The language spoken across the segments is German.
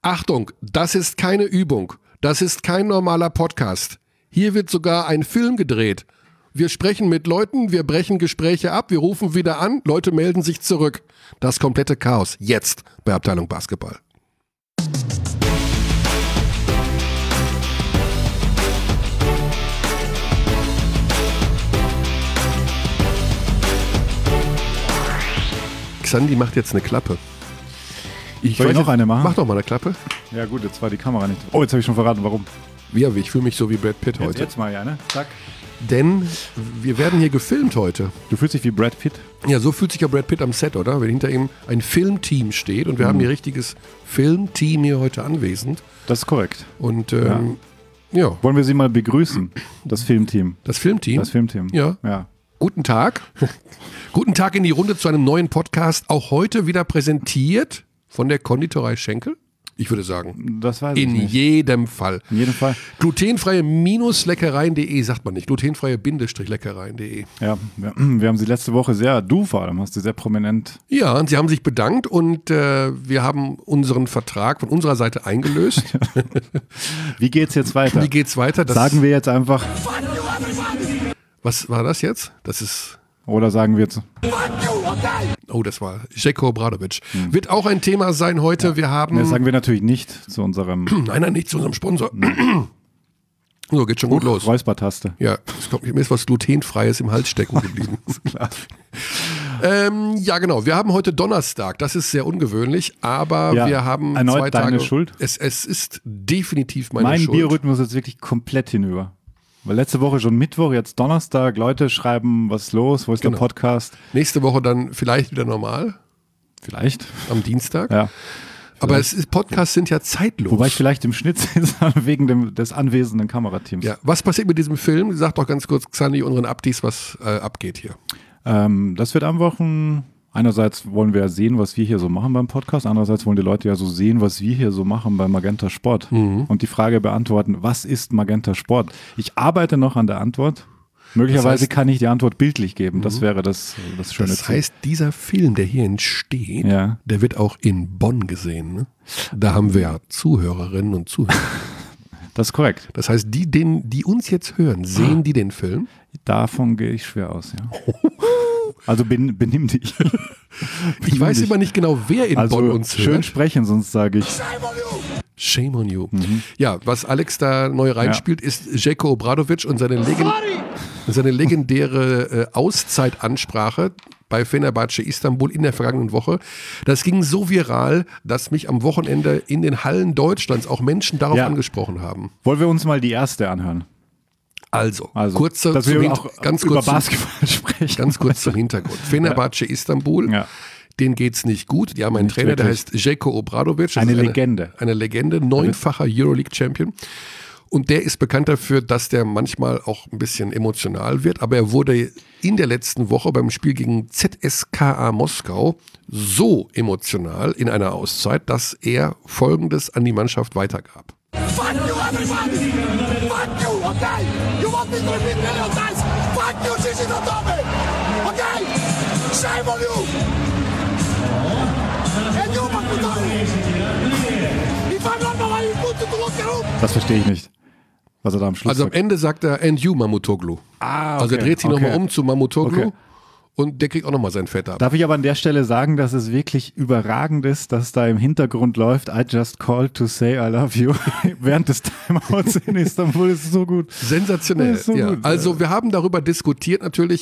Achtung, das ist keine Übung. Das ist kein normaler Podcast. Hier wird sogar ein Film gedreht. Wir sprechen mit Leuten, wir brechen Gespräche ab, wir rufen wieder an, Leute melden sich zurück. Das komplette Chaos jetzt bei Abteilung Basketball. Xandi macht jetzt eine Klappe. Soll ich noch eine machen? Mach doch mal eine Klappe. Ja gut, jetzt war die Kamera nicht. Oh, jetzt habe ich schon verraten, warum. Ja, ich fühle mich so wie Brad Pitt heute. Jetzt mal, ja, ne? Zack. Denn wir werden hier gefilmt heute. Du fühlst dich wie Brad Pitt? Ja, so fühlt sich ja Brad Pitt am Set, oder? Wenn hinter ihm ein Filmteam steht und wir haben hier richtiges Filmteam hier heute anwesend. Das ist korrekt. Und ja. Wollen wir sie mal begrüßen, das Filmteam? Das Filmteam? Das Filmteam. Ja. Guten Tag. Guten Tag in die Runde zu einem neuen Podcast. Auch heute wieder präsentiert von der Konditorei Schenkel. Ich würde sagen, das weiß ich nicht. In jedem Fall. In jedem Fall. Glutenfreie-Leckereien.de sagt man nicht. Glutenfreie-Leckereien.de. Ja, wir haben sie letzte Woche du vor allem hast sie sehr prominent. Ja, und sie haben sich bedankt und wir haben unseren Vertrag von unserer Seite eingelöst. Wie geht's jetzt weiter? Wie geht's weiter? Das sagen wir jetzt einfach. Was war das jetzt? Das ist. Oder sagen wir jetzt. Oh, das war Željko Obradović. Wird auch ein Thema sein heute. Ja. Wir haben. Das sagen wir natürlich nicht zu unserem. Nein, nicht zu unserem Sponsor. So, geht schon gut los. Räuspertaste. Ja, mir ist was Glutenfreies im Hals stecken geblieben. Klar. Ja, genau. Wir haben heute Donnerstag. Das ist sehr ungewöhnlich, aber wir haben erneut 2 Tage. Deine Schuld? Es ist definitiv meine Schuld. Mein Biorhythmus ist wirklich komplett hinüber. Weil letzte Woche schon Mittwoch, jetzt Donnerstag. Leute schreiben, was ist los? Wo ist der Podcast? Nächste Woche dann vielleicht wieder normal. Vielleicht. Am Dienstag. Ja. Aber Podcasts sind ja zeitlos. Wobei ich vielleicht im Schnitt wegen des anwesenden Kamerateams. Ja. Was passiert mit diesem Film? Sag doch ganz kurz, Xandi, unseren Abdis, was abgeht hier. Das wird einfach einerseits wollen wir sehen, was wir hier so machen beim Podcast, andererseits wollen die Leute ja so sehen, was wir hier so machen bei Magenta Sport und die Frage beantworten, was ist Magenta Sport? Ich arbeite noch an der Antwort. Möglicherweise kann ich die Antwort bildlich geben. Das wäre das schöne Das heißt, dieser Film, der hier entsteht, der wird auch in Bonn gesehen. Ne? Da haben wir ja Zuhörerinnen und Zuhörer. Das ist korrekt. Das heißt, die uns jetzt hören, sehen die den Film? Davon gehe ich schwer aus, ja. Also benimm dich. Ich weiß immer nicht genau, wer in Bonn uns hört. Schön sprechen, sonst sage ich Shame on you. Ja, was Alex da neu reinspielt, ist Željko Obradović und seine legendäre Auszeitansprache bei Fenerbahce Istanbul in der vergangenen Woche. Das ging so viral, dass mich am Wochenende in den Hallen Deutschlands auch Menschen darauf angesprochen haben. Wollen wir uns mal die erste anhören? Also kurz über Basketball sprechen. Ganz kurz zum Hintergrund. Fenerbahce Istanbul, denen geht's nicht gut. Die haben einen Trainer, der heißt Željko Obradović. Eine Legende. Eine Legende, 9-facher Euroleague-Champion. Und der ist bekannt dafür, dass der manchmal auch ein bisschen emotional wird. Aber er wurde in der letzten Woche beim Spiel gegen ZSKA Moskau so emotional in einer Auszeit, dass er Folgendes an die Mannschaft weitergab. Fuck you, everybody! Fuck you, okay? You want me to repeat million times? Fuck you, Gigi Datome! Okay? Shame on you! And you, Makutari! If I'm not why you put to the locker room! Das verstehe ich nicht. Was er da am Schluss sagt. Also am Ende sagt er, and you, Mamutoglu. Okay. Also er dreht sich nochmal um zu Mamutoglu. Okay. Und der kriegt auch nochmal sein Fett ab. Darf ich aber an der Stelle sagen, dass es wirklich überragend ist, dass da im Hintergrund läuft, I just called to say I love you. Während des Timeouts in Istanbul ist es so gut. Sensationell. Ist so gut. Also wir haben darüber diskutiert natürlich,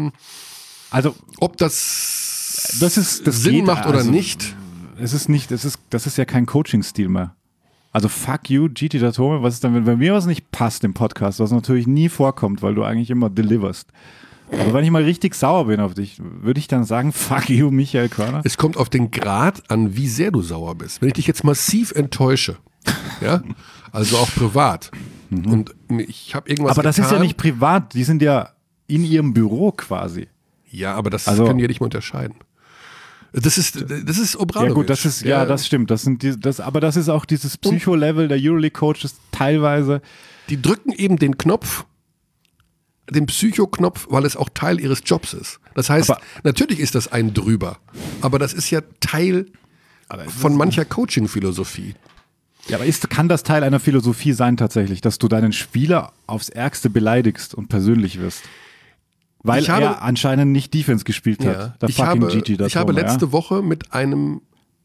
ob das Sinn macht oder nicht. Das ist ja kein Coaching-Stil mehr. Also fuck you, Gigi Datome, was ist dann, wenn mir was nicht passt im Podcast, was natürlich nie vorkommt, weil du eigentlich immer deliverst. Aber wenn ich mal richtig sauer bin auf dich, würde ich dann sagen, fuck you, Michael Körner? Es kommt auf den Grad an, wie sehr du sauer bist. Wenn ich dich jetzt massiv enttäusche, ja, also auch privat, und ich habe irgendwas Aber das getan, ist ja nicht privat, die sind ja in ihrem Büro quasi. Ja, aber das können die ja nicht mehr unterscheiden. Das ist Obradović. Ja gut, das stimmt. Aber das ist auch dieses Psycho-Level der Euroleague-Coaches teilweise. Die drücken eben den Psycho-Knopf, weil es auch Teil ihres Jobs ist. Das heißt, natürlich ist das ein drüber, aber das ist ja Teil von mancher Coaching-Philosophie. Ja, aber kann das Teil einer Philosophie sein tatsächlich, dass du deinen Spieler aufs Ärgste beleidigst und persönlich wirst? Weil er anscheinend nicht Defense gespielt hat. Ich habe letzte Woche mit einem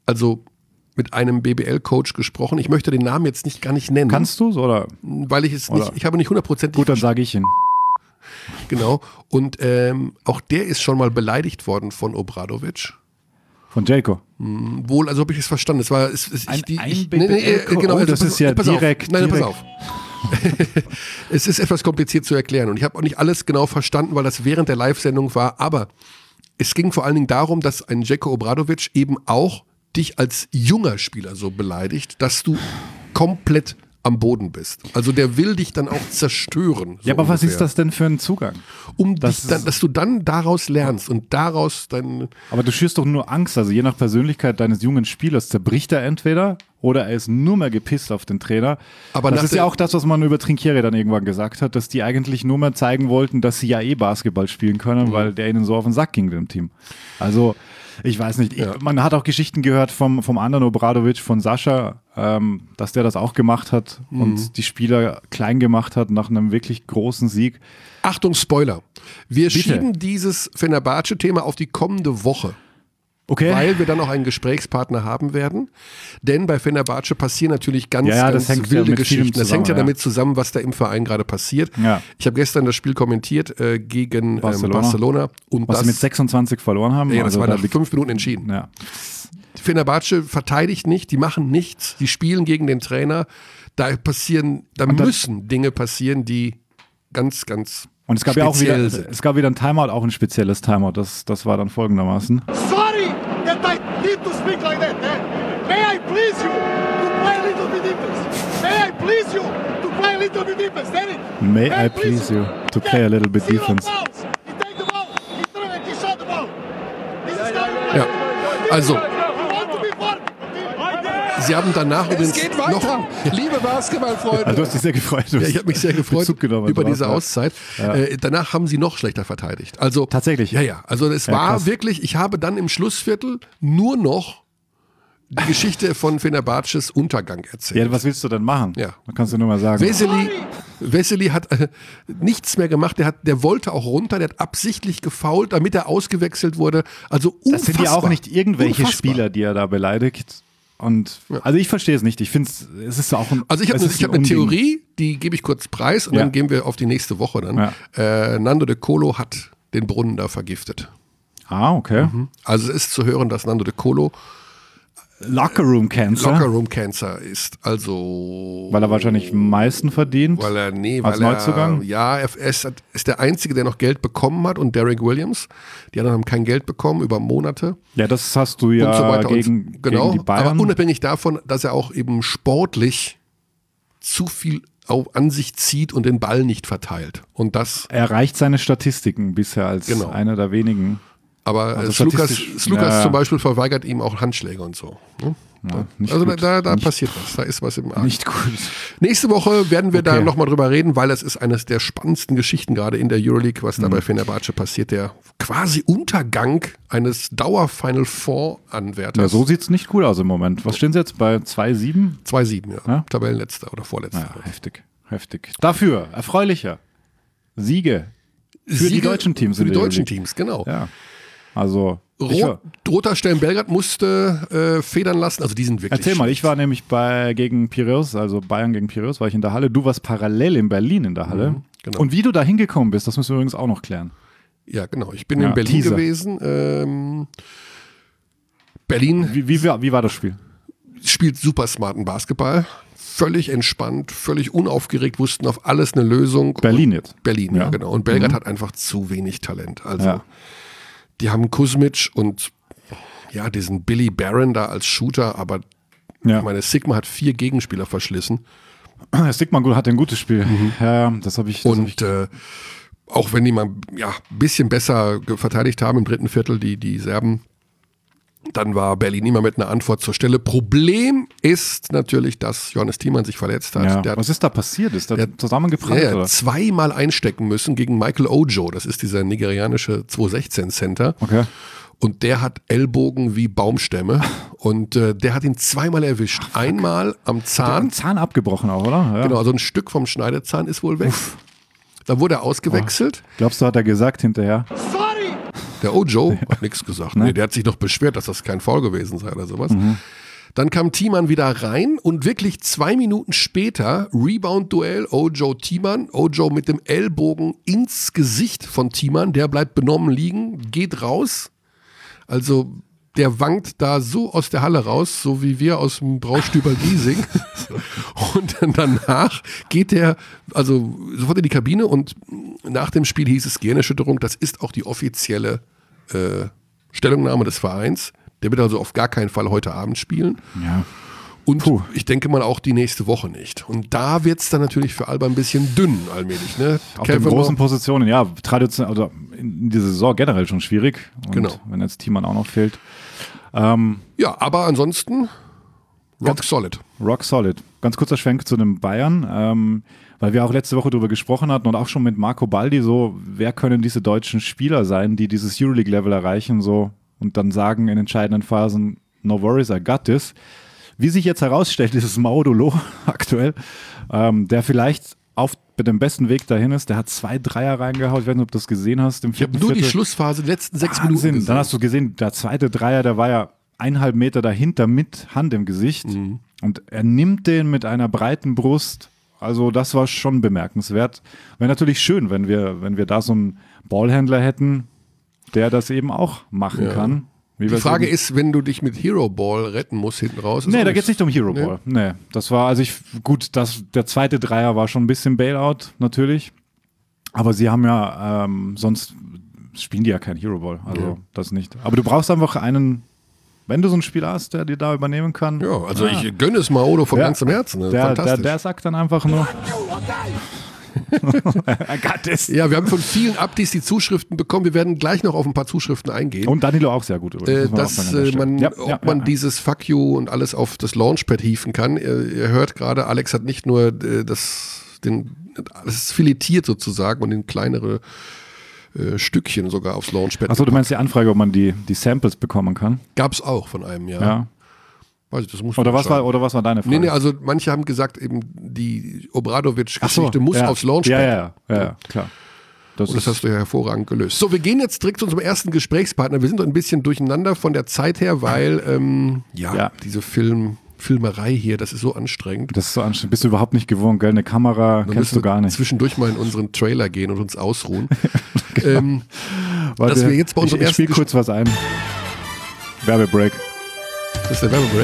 BBL-Coach gesprochen. Ich möchte den Namen jetzt gar nicht nennen. Kannst du es, oder? Weil ich habe nicht hundertprozentig. Gut, dann sage ich ihn. Genau. Und auch der ist schon mal beleidigt worden von Obradovic. Von Jayco? Wohl, also habe ich es verstanden. Das ist ja direkt. Nein, pass auf. Es ist etwas kompliziert zu erklären und ich habe auch nicht alles genau verstanden, weil das während der Live-Sendung war, aber es ging vor allen Dingen darum, dass ein Jayco Obradovic eben auch dich als junger Spieler so beleidigt, dass du komplett am Boden bist. Also der will dich dann auch zerstören. So ja, aber ungefähr. Was ist das denn für ein Zugang? Dass du dann daraus lernst und daraus dann... Aber du schürst doch nur Angst, also je nach Persönlichkeit deines jungen Spielers zerbricht er entweder oder er ist nur mehr gepisst auf den Trainer. Aber das ist ja auch das, was man über Trinkieri dann irgendwann gesagt hat, dass die eigentlich nur mehr zeigen wollten, dass sie ja Basketball spielen können, weil der ihnen so auf den Sack ging, dem Team. Also... Ich weiß nicht, man hat auch Geschichten gehört vom anderen Obradovic, von Sascha, dass der das auch gemacht hat und die Spieler klein gemacht hat nach einem wirklich großen Sieg. Achtung, Spoiler. Wir schieben dieses Fenerbahce-Thema auf die kommende Woche. Okay. Weil wir dann auch einen Gesprächspartner haben werden. Denn bei Fenerbahce passieren natürlich ganz wilde Geschichten. Das hängt ja damit zusammen, was da im Verein gerade passiert. Ja. Ich habe gestern das Spiel kommentiert gegen Barcelona. Und was sie mit 26 verloren haben. Ja, das war nach 5 Minuten entschieden. Ja. Fenerbahce verteidigt nicht, die machen nichts, die spielen gegen den Trainer. Da müssen Dinge passieren, die ganz, ganz und es gab ja auch wieder ein Timeout, auch ein spezielles Timeout. Das war dann folgendermaßen. Sorry that I need to speak like that. May I please you to play a little bit defense? May I please you to play a little bit defense? May I please you to play a little bit defense? Ja, also Sie haben danach übrigens noch... Liebe Basketballfreunde. Also du hast dich sehr gefreut. Ja, ich habe mich sehr gefreut über diese Auszeit. Ja. Danach haben sie noch schlechter verteidigt. Also, tatsächlich? Ja. Also es war wirklich, ich habe dann im Schlussviertel nur noch die Geschichte von Fenerbahces Untergang erzählt. Ja, was willst du denn machen? Ja. Man kannst du nur mal sagen. Vesely hat nichts mehr gemacht. Der wollte auch runter. Der hat absichtlich gefoult, damit er ausgewechselt wurde. Also unfassbar. Das sind ja auch nicht irgendwelche Spieler, die er da beleidigt. Und also ich verstehe es nicht. Ich finde es ist auch ein. Also ich habe eine Theorie, die gebe ich kurz preis und dann gehen wir auf die nächste Woche dann. Ja. Nando De Colo hat den Brunnen da vergiftet. Ah, okay. Also es ist zu hören, dass Nando De Colo Locker-Room Cancer ist, also... Weil er wahrscheinlich am meisten verdient als Neuzugang? Er ist der Einzige, der noch Geld bekommen hat und Derek Williams. Die anderen haben kein Geld bekommen über Monate. Ja, das hast du ja so gegen die Bayern. Aber unabhängig davon, dass er auch eben sportlich zu viel an sich zieht und den Ball nicht verteilt. Und das... Er erreicht seine Statistiken bisher als einer der wenigen... Aber also Slukas zum Beispiel verweigert ihm auch Handschläge und so. Ne? Ja, also da passiert was, da ist was im Argen. Nicht gut. Nächste Woche werden wir da nochmal drüber reden, weil es ist eines der spannendsten Geschichten gerade in der Euroleague, was da bei Fenerbahce passiert, der quasi Untergang eines Dauer-Final Four-Anwärters. Ja, so sieht es nicht gut aus im Moment. Was stehen sie jetzt bei 2-7? 2-7, ja. Tabellenletzter oder Vorletzter. Ja, heftig. Dafür erfreulicher Siege für die deutschen Teams. Für die deutschen Teams, genau. Ja. Also Roter Stern Belgrad musste federn lassen, also die sind wirklich... Erzähl mal, ich war nämlich gegen Piraeus, also Bayern gegen Piraeus, war ich in der Halle. Du warst parallel in Berlin in der Halle. Genau. Und wie du da hingekommen bist, das müssen wir übrigens auch noch klären. Ja, genau. Ich bin in Berlin gewesen. Berlin... Wie war das Spiel? Spielt super smarten Basketball. Völlig entspannt, völlig unaufgeregt, wussten auf alles eine Lösung. Berlin jetzt? Berlin, ja genau. Und Belgrad hat einfach zu wenig Talent. Also... Die haben Kuzmic und diesen Billy Barron da als Shooter, aber ich meine, Sigma hat 4 Gegenspieler verschlissen. Sigma hat ein gutes Spiel. Ja, das habe ich. Auch wenn die mal ein bisschen besser verteidigt haben im dritten Viertel, die Serben, dann war Berlin immer mit einer Antwort zur Stelle. Problem ist natürlich, dass Johannes Thiemann sich verletzt hat. Was ist da passiert? Ist der zusammengebrannt? Er hat 2-mal einstecken müssen gegen Michael Ojo. Das ist dieser nigerianische 216-Center. Okay. Und der hat Ellbogen wie Baumstämme und der hat ihn zweimal erwischt. Einmal am Zahn. Den Zahn abgebrochen auch, oder? Ja. Genau, also ein Stück vom Schneidezahn ist wohl weg. Uff. Dann wurde er ausgewechselt. Glaubst du, hat er gesagt hinterher? Der Ojo hat nichts gesagt. Nee, der hat sich noch beschwert, dass das kein Foul gewesen sei oder sowas. Dann kam Thiemann wieder rein und wirklich 2 Minuten später Rebound-Duell Ojo-Thiemann. Ojo mit dem Ellbogen ins Gesicht von Thiemann. Der bleibt benommen liegen, geht raus. Also der wankt da so aus der Halle raus, so wie wir aus dem Braustüber Giesing. Und dann danach geht der also sofort in die Kabine und nach dem Spiel hieß es Gehirnerschütterung. Das ist auch die offizielle Stellungnahme des Vereins. Der wird also auf gar keinen Fall heute Abend spielen. Ja. Und ich denke mal auch die nächste Woche nicht. Und da wird es dann natürlich für Alba ein bisschen dünn allmählich. Ne? Auf den großen Positionen, ja, traditionell, oder in dieser Saison generell schon schwierig. Und genau. Wenn jetzt Thiemann auch noch fehlt. Ja, aber ansonsten rock solid. Rock solid. Ganz kurzer Schwenk zu den Bayern, weil wir auch letzte Woche darüber gesprochen hatten und auch schon mit Marco Baldi so, wer können diese deutschen Spieler sein, die dieses Euroleague-Level erreichen so und dann sagen in entscheidenden Phasen, no worries, I got this. Wie sich jetzt herausstellt, ist es Maudolo aktuell, der vielleicht auf dem besten Weg dahin ist. Der hat 2 Dreier reingehauen. Ich weiß nicht, ob du das gesehen hast. Im ich habe nur die Schlussphase, die letzten 6 Minuten gesehen. Dann hast du gesehen, der zweite Dreier, der war ja 1,5 Meter dahinter mit Hand im Gesicht. Und er nimmt den mit einer breiten Brust. Also das war schon bemerkenswert. Wäre natürlich schön, wenn wir da so einen Ballhändler hätten, der das eben auch machen kann. Die Frage ist, wenn du dich mit Hero Ball retten musst hinten raus. Nee, da geht es nicht um Hero Ball. Nee, das war, also der zweite Dreier war schon ein bisschen Bailout, natürlich. Aber sie haben ja, sonst spielen die ja kein Hero Ball. Also das nicht. Aber du brauchst einfach einen, wenn du so einen Spieler hast, der dir da übernehmen kann. Ja, also ich gönne es Maodo von ganzem Herzen. Fantastisch. Der sagt dann einfach nur. Ja, wir haben von vielen Abdis die Zuschriften bekommen. Wir werden gleich noch auf ein paar Zuschriften eingehen. Und Danilo auch sehr gut übrigens. Ob man dieses Fuck you und alles auf das Launchpad hieven kann. Ihr hört gerade, Alex hat nicht nur das filetiert sozusagen und in kleinere Stückchen sogar aufs Launchpad. Achso, du meinst die Anfrage, ob man die Samples bekommen kann? Gab es auch von einem, ja. Weiß ich, das muss oder was war deine Frage? Nee, also manche haben gesagt, eben die Obradovic-Geschichte muss aufs Launchpad. Ja, klar. Das hast du ja hervorragend gelöst. So, wir gehen jetzt direkt zu unserem ersten Gesprächspartner. Wir sind ein bisschen durcheinander von der Zeit her, weil diese Filmerei hier, das ist so anstrengend. Das ist so anstrengend. Bist du überhaupt nicht gewohnt, gell? Eine Kamera kennst du gar nicht. Zwischendurch mal in unseren Trailer gehen und uns ausruhen. Genau. Dass wir jetzt bei unserem ersten... Ich spiele kurz was ein. Werbebreak. Das ist der Werbebreak.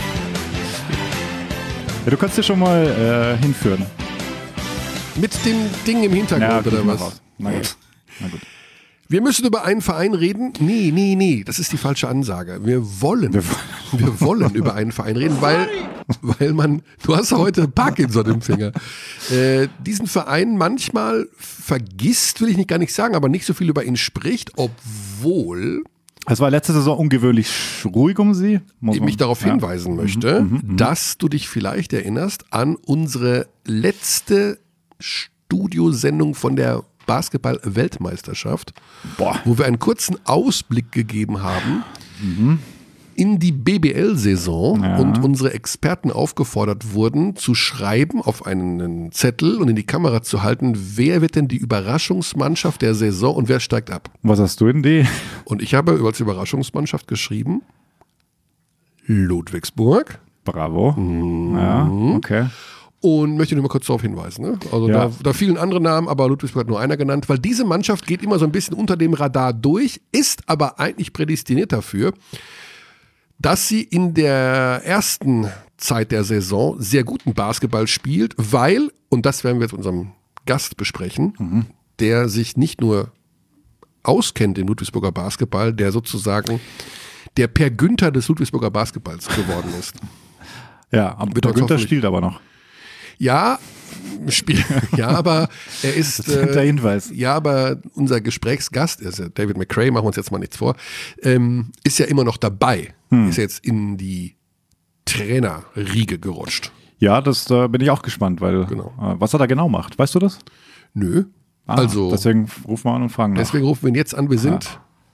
Ja, du kannst dir schon mal hinführen. Mit dem Ding im Hintergrund oder was? Na gut. Wir müssen über einen Verein reden. Nee, das ist die falsche Ansage. Wir wollen über einen Verein reden, weil du hast heute Parkinson im Finger. Diesen Verein manchmal vergisst, will ich gar nicht sagen, aber nicht so viel über ihn spricht, obwohl... Es war letzte Saison ungewöhnlich ruhig um sie. Ich mich darauf hinweisen möchte, dass du dich vielleicht erinnerst an unsere letzte Studiosendung von der Basketball-Weltmeisterschaft, wo wir einen kurzen Ausblick gegeben haben in die BBL-Saison und unsere Experten aufgefordert wurden, zu schreiben auf einen Zettel und in die Kamera zu halten, wer wird denn die Überraschungsmannschaft der Saison und wer steigt ab. Was hast du in die? Und ich habe als Überraschungsmannschaft geschrieben Ludwigsburg. Bravo. Ja, okay. Und möchte nur mal kurz darauf hinweisen. Ne? Also da fielen andere Namen, aber Ludwigsburg hat nur einer genannt, weil diese Mannschaft geht immer so ein bisschen unter dem Radar durch, ist aber eigentlich prädestiniert dafür, dass sie in der ersten Zeit der Saison sehr guten Basketball spielt, weil, und das werden wir jetzt unserem Gast besprechen, der sich nicht nur auskennt im Ludwigsburger Basketball, der sozusagen der Per Günther des Ludwigsburger Basketballs geworden ist. Ja, Per Günther spielt aber noch. Ja, aber er ist. Das ist der Hinweis. Ja, aber unser Gesprächsgast, ist ja David McRae, machen wir uns jetzt mal nichts vor, ist ja immer noch dabei. Ist jetzt in die Trainerriege gerutscht. Ja, da bin ich auch gespannt, weil was er da genau macht, weißt du das? Nö. Also deswegen rufen wir an und fragen nach. Deswegen rufen wir ihn jetzt an. Wir sind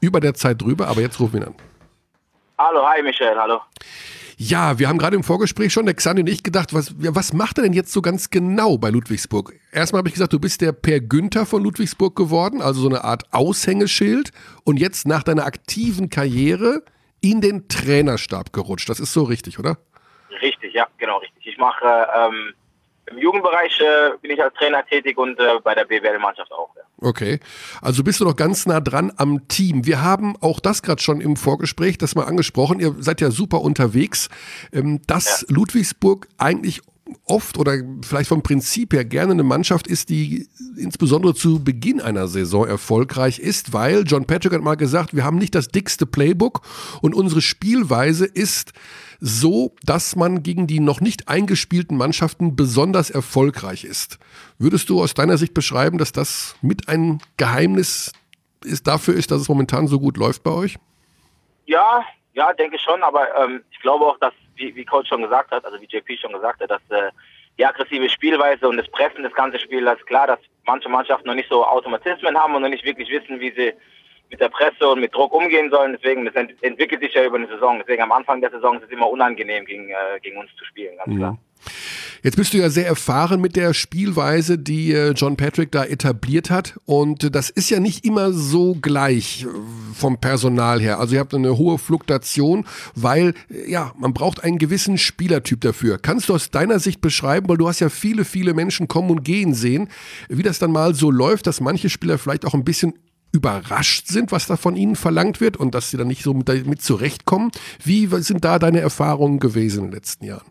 über der Zeit drüber, aber jetzt rufen wir ihn an. Hallo, hi Michael, hallo. Ja, wir haben gerade im Vorgespräch schon, der Xandi und ich, gedacht, was macht er denn jetzt so ganz genau bei Ludwigsburg? Erstmal habe ich gesagt, du bist der Per Günther von Ludwigsburg geworden, also so eine Art Aushängeschild, und jetzt nach deiner aktiven Karriere in den Trainerstab gerutscht. Das ist so richtig, oder? Richtig, ja, genau richtig. Ich mache im Jugendbereich bin ich als Trainer tätig und bei der BWL-Mannschaft auch. Ja. Okay, also bist du noch ganz nah dran am Team. Wir haben auch das gerade schon im Vorgespräch, das mal angesprochen, ihr seid ja super unterwegs, dass Ludwigsburg eigentlich oft oder vielleicht vom Prinzip her gerne eine Mannschaft ist, die insbesondere zu Beginn einer Saison erfolgreich ist, weil John Patrick hat mal gesagt, wir haben nicht das dickste Playbook und unsere Spielweise ist so, dass man gegen die noch nicht eingespielten Mannschaften besonders erfolgreich ist. Würdest du aus deiner Sicht beschreiben, dass das mit ein Geheimnis dafür ist, dass es momentan so gut läuft bei euch? Ja, denke schon, aber ich glaube auch, dass, wie Coach schon gesagt hat, also wie JP schon gesagt hat, dass die aggressive Spielweise und das Pressen des ganzen Spiels, das ist klar, dass manche Mannschaften noch nicht so Automatismen haben und noch nicht wirklich wissen, wie sie mit der Presse und mit Druck umgehen sollen. Deswegen, das entwickelt sich ja über eine Saison. Deswegen am Anfang der Saison ist es immer unangenehm, gegen uns zu spielen, ganz klar. Jetzt bist du ja sehr erfahren mit der Spielweise, die John Patrick da etabliert hat. Und das ist ja nicht immer so gleich vom Personal her. Also ihr habt eine hohe Fluktuation, weil ja, man braucht einen gewissen Spielertyp dafür. Kannst du aus deiner Sicht beschreiben, weil du hast ja viele, viele Menschen kommen und gehen sehen, wie das dann mal so läuft, dass manche Spieler vielleicht auch ein bisschen überrascht sind, was da von ihnen verlangt wird und dass sie dann nicht so mit zurechtkommen. Wie sind da deine Erfahrungen gewesen in den letzten Jahren?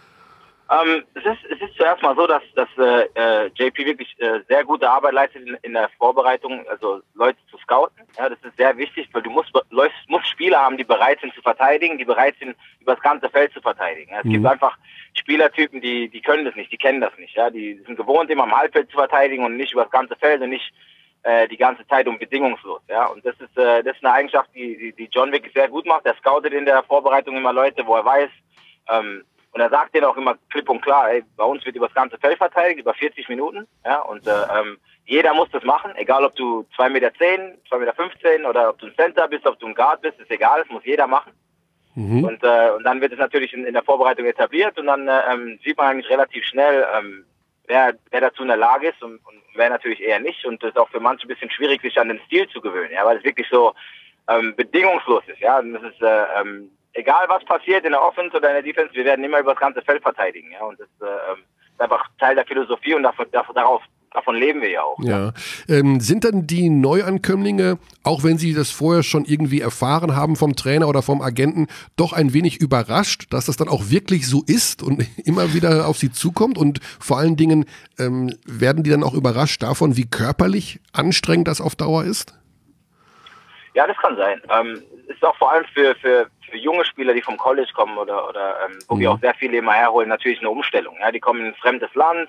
Es ist zuerst mal so, dass JP wirklich sehr gute Arbeit leistet in der Vorbereitung, also Leute zu scouten. Ja, das ist sehr wichtig, weil du musst Spieler haben, die bereit sind zu verteidigen, die bereit sind, über das ganze Feld zu verteidigen. Ja, es gibt einfach Spielertypen, die können das nicht, die kennen das nicht. Ja, die sind gewohnt, immer am Halbfeld zu verteidigen und nicht über das ganze Feld und nicht die ganze Zeit bedingungslos. Ja, und das ist eine Eigenschaft, die John wirklich sehr gut macht. Er scoutet in der Vorbereitung immer Leute, wo er weiß, und er sagt denen auch immer klipp und klar, ey, bei uns wird über das ganze Feld verteidigt, über 40 Minuten. Ja, und jeder muss das machen, egal ob du 2,10 Meter, 2,15 Meter oder ob du ein Center bist, ob du ein Guard bist, ist egal, das muss jeder machen. Und dann wird es natürlich in der Vorbereitung etabliert und dann sieht man eigentlich relativ schnell, wer dazu in der Lage ist und wer natürlich eher nicht. Und es ist auch für manche ein bisschen schwierig, sich an den Stil zu gewöhnen, ja, weil es wirklich so bedingungslos ist. Ja, und das ist egal was passiert in der Offense oder in der Defense, wir werden immer über das ganze Feld verteidigen. Ja, und das ist einfach Teil der Philosophie und davon leben wir ja auch. Ja. Sind dann die Neuankömmlinge, auch wenn sie das vorher schon irgendwie erfahren haben vom Trainer oder vom Agenten, doch ein wenig überrascht, dass das dann auch wirklich so ist und immer wieder auf sie zukommt? Und vor allen Dingen werden die dann auch überrascht davon, wie körperlich anstrengend das auf Dauer ist? Ja, das kann sein. Ist auch vor allem für junge Spieler, die vom College kommen oder wo wir auch sehr viele immer herholen, natürlich eine Umstellung. Ja, die kommen in ein fremdes Land.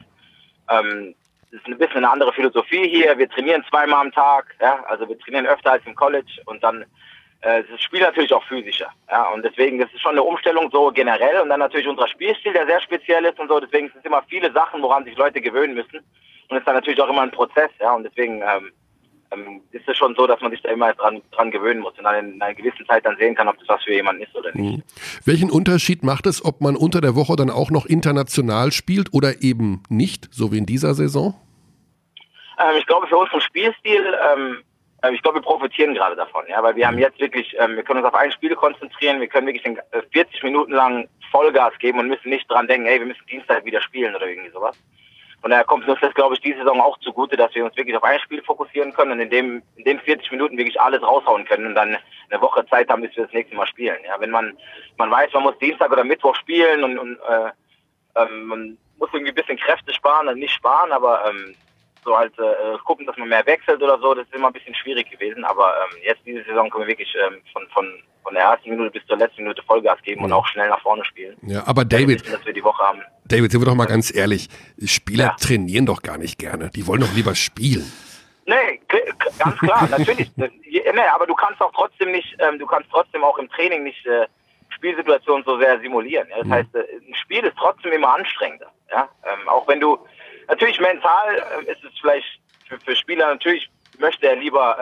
Es ist ein bisschen eine andere Philosophie hier. Wir trainieren 2-mal am Tag. Ja, also wir trainieren öfter als im College und dann ist das Spiel natürlich auch physischer. Ja, und deswegen, das ist schon eine Umstellung so generell und dann natürlich unser Spielstil, der sehr speziell ist und so. Deswegen sind es immer viele Sachen, woran sich Leute gewöhnen müssen. Und es ist dann natürlich auch immer ein Prozess. Ja, und deswegen ist es schon so, dass man sich da immer dran gewöhnen muss und dann in einer gewissen Zeit dann sehen kann, ob das was für jemanden ist oder nicht. Welchen Unterschied macht es, ob man unter der Woche dann auch noch international spielt oder eben nicht, so wie in dieser Saison? Ich glaube, für unseren Spielstil, ich glaube, wir profitieren gerade davon, ja, weil wir haben jetzt wirklich, wir können uns auf ein Spiel konzentrieren, wir können wirklich 40 Minuten lang Vollgas geben und müssen nicht dran denken, hey, wir müssen Dienstag wieder spielen oder irgendwie sowas. Und daher kommt uns das, glaube ich, diese Saison auch zugute, dass wir uns wirklich auf ein Spiel fokussieren können und in den 40 Minuten wirklich alles raushauen können und dann eine Woche Zeit haben, bis wir das nächste Mal spielen. Ja, wenn man weiß, man muss Dienstag oder Mittwoch spielen und man muss irgendwie ein bisschen Kräfte sparen, also nicht sparen, aber so halt gucken, dass man mehr wechselt oder so, das ist immer ein bisschen schwierig gewesen. Aber jetzt diese Saison können wir wirklich von der ersten Minute bis zur letzten Minute Vollgas geben und auch schnell nach vorne spielen. Ja, aber David, dass wir die Woche haben. David, sind wir doch mal ganz ehrlich, Spieler trainieren doch gar nicht gerne. Die wollen doch lieber spielen. Nee, ganz klar, natürlich. Nee, aber du kannst auch trotzdem nicht, du kannst trotzdem auch im Training nicht Spielsituationen so sehr simulieren. Ja? Das heißt, ein Spiel ist trotzdem immer anstrengender. Ja? Auch wenn du, natürlich mental ist es vielleicht für Spieler, natürlich möchte er lieber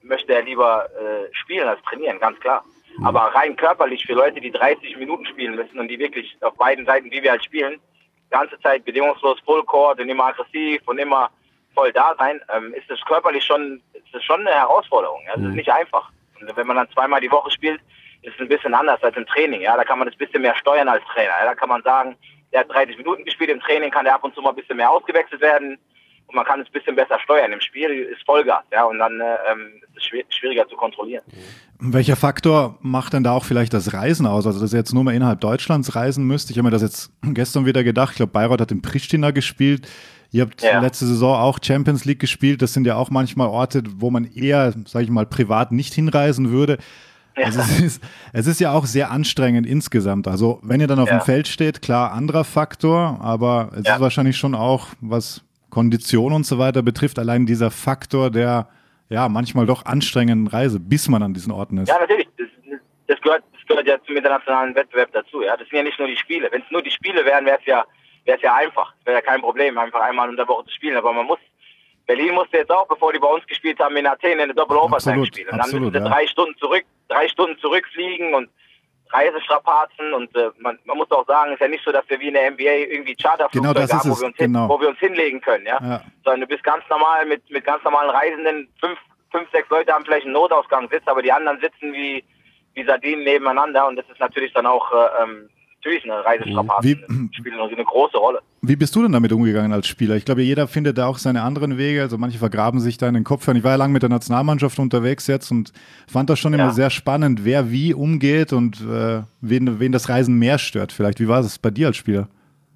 möchte er lieber spielen als trainieren, ganz klar. Aber rein körperlich für Leute, die 30 Minuten spielen müssen und die wirklich auf beiden Seiten, wie wir halt spielen, ganze Zeit bedingungslos Full Court und immer aggressiv und immer voll da sein, ist das körperlich schon eine Herausforderung. Ja? Das ist nicht einfach. Und wenn man dann 2-mal die Woche spielt, ist es ein bisschen anders als im Training. Ja? Da kann man das ein bisschen mehr steuern als Trainer. Ja? Da kann man sagen, der hat 30 Minuten gespielt, im Training kann der ab und zu mal ein bisschen mehr ausgewechselt werden und man kann es ein bisschen besser steuern. Im Spiel ist Vollgas, ja, und dann ist es schwieriger zu kontrollieren. Welcher Faktor macht denn da auch vielleicht das Reisen aus? Also, dass ihr jetzt nur mal innerhalb Deutschlands reisen müsst. Ich habe mir das jetzt gestern wieder gedacht. Ich glaube, Bayreuth hat in Pristina gespielt. Ihr habt letzte Saison auch Champions League gespielt. Das sind ja auch manchmal Orte, wo man eher, sage ich mal, privat nicht hinreisen würde. Ja. Also es ist ja auch sehr anstrengend insgesamt. Also wenn ihr dann auf dem Feld steht, klar, anderer Faktor, aber es ist wahrscheinlich schon auch, was Kondition und so weiter betrifft, allein dieser Faktor der manchmal doch anstrengenden Reise, bis man an diesen Orten ist. Ja, natürlich. Das gehört ja zum internationalen Wettbewerb dazu. Ja, das sind ja nicht nur die Spiele. Wenn es nur die Spiele wären, wäre es ja einfach. Wäre ja kein Problem, einfach einmal in der Woche zu spielen. Aber Berlin musste jetzt auch, bevor die bei uns gespielt haben, in Athen eine Doppel-Overtime spielen. Und dann müssen sie 3 Stunden zurückfliegen und Reisestrapazen und man muss auch sagen, es ist ja nicht so, dass wir wie in der NBA irgendwie Charterflugzeuge haben, wo wir uns hinlegen können, ja. Sondern du bist ganz normal mit ganz normalen Reisenden, 5, 6 Leute haben vielleicht einen Notausgang sitzen, aber die anderen sitzen wie Sardinen nebeneinander und das ist natürlich dann auch natürlich eine Reisestrapazen, spielt eine große Rolle. Wie bist du denn damit umgegangen als Spieler? Ich glaube, jeder findet da auch seine anderen Wege, also manche vergraben sich da in den Kopf. Ich war ja lange mit der Nationalmannschaft unterwegs jetzt und fand das schon immer sehr spannend, wer wie umgeht und wen das Reisen mehr stört vielleicht. Wie war es bei dir als Spieler?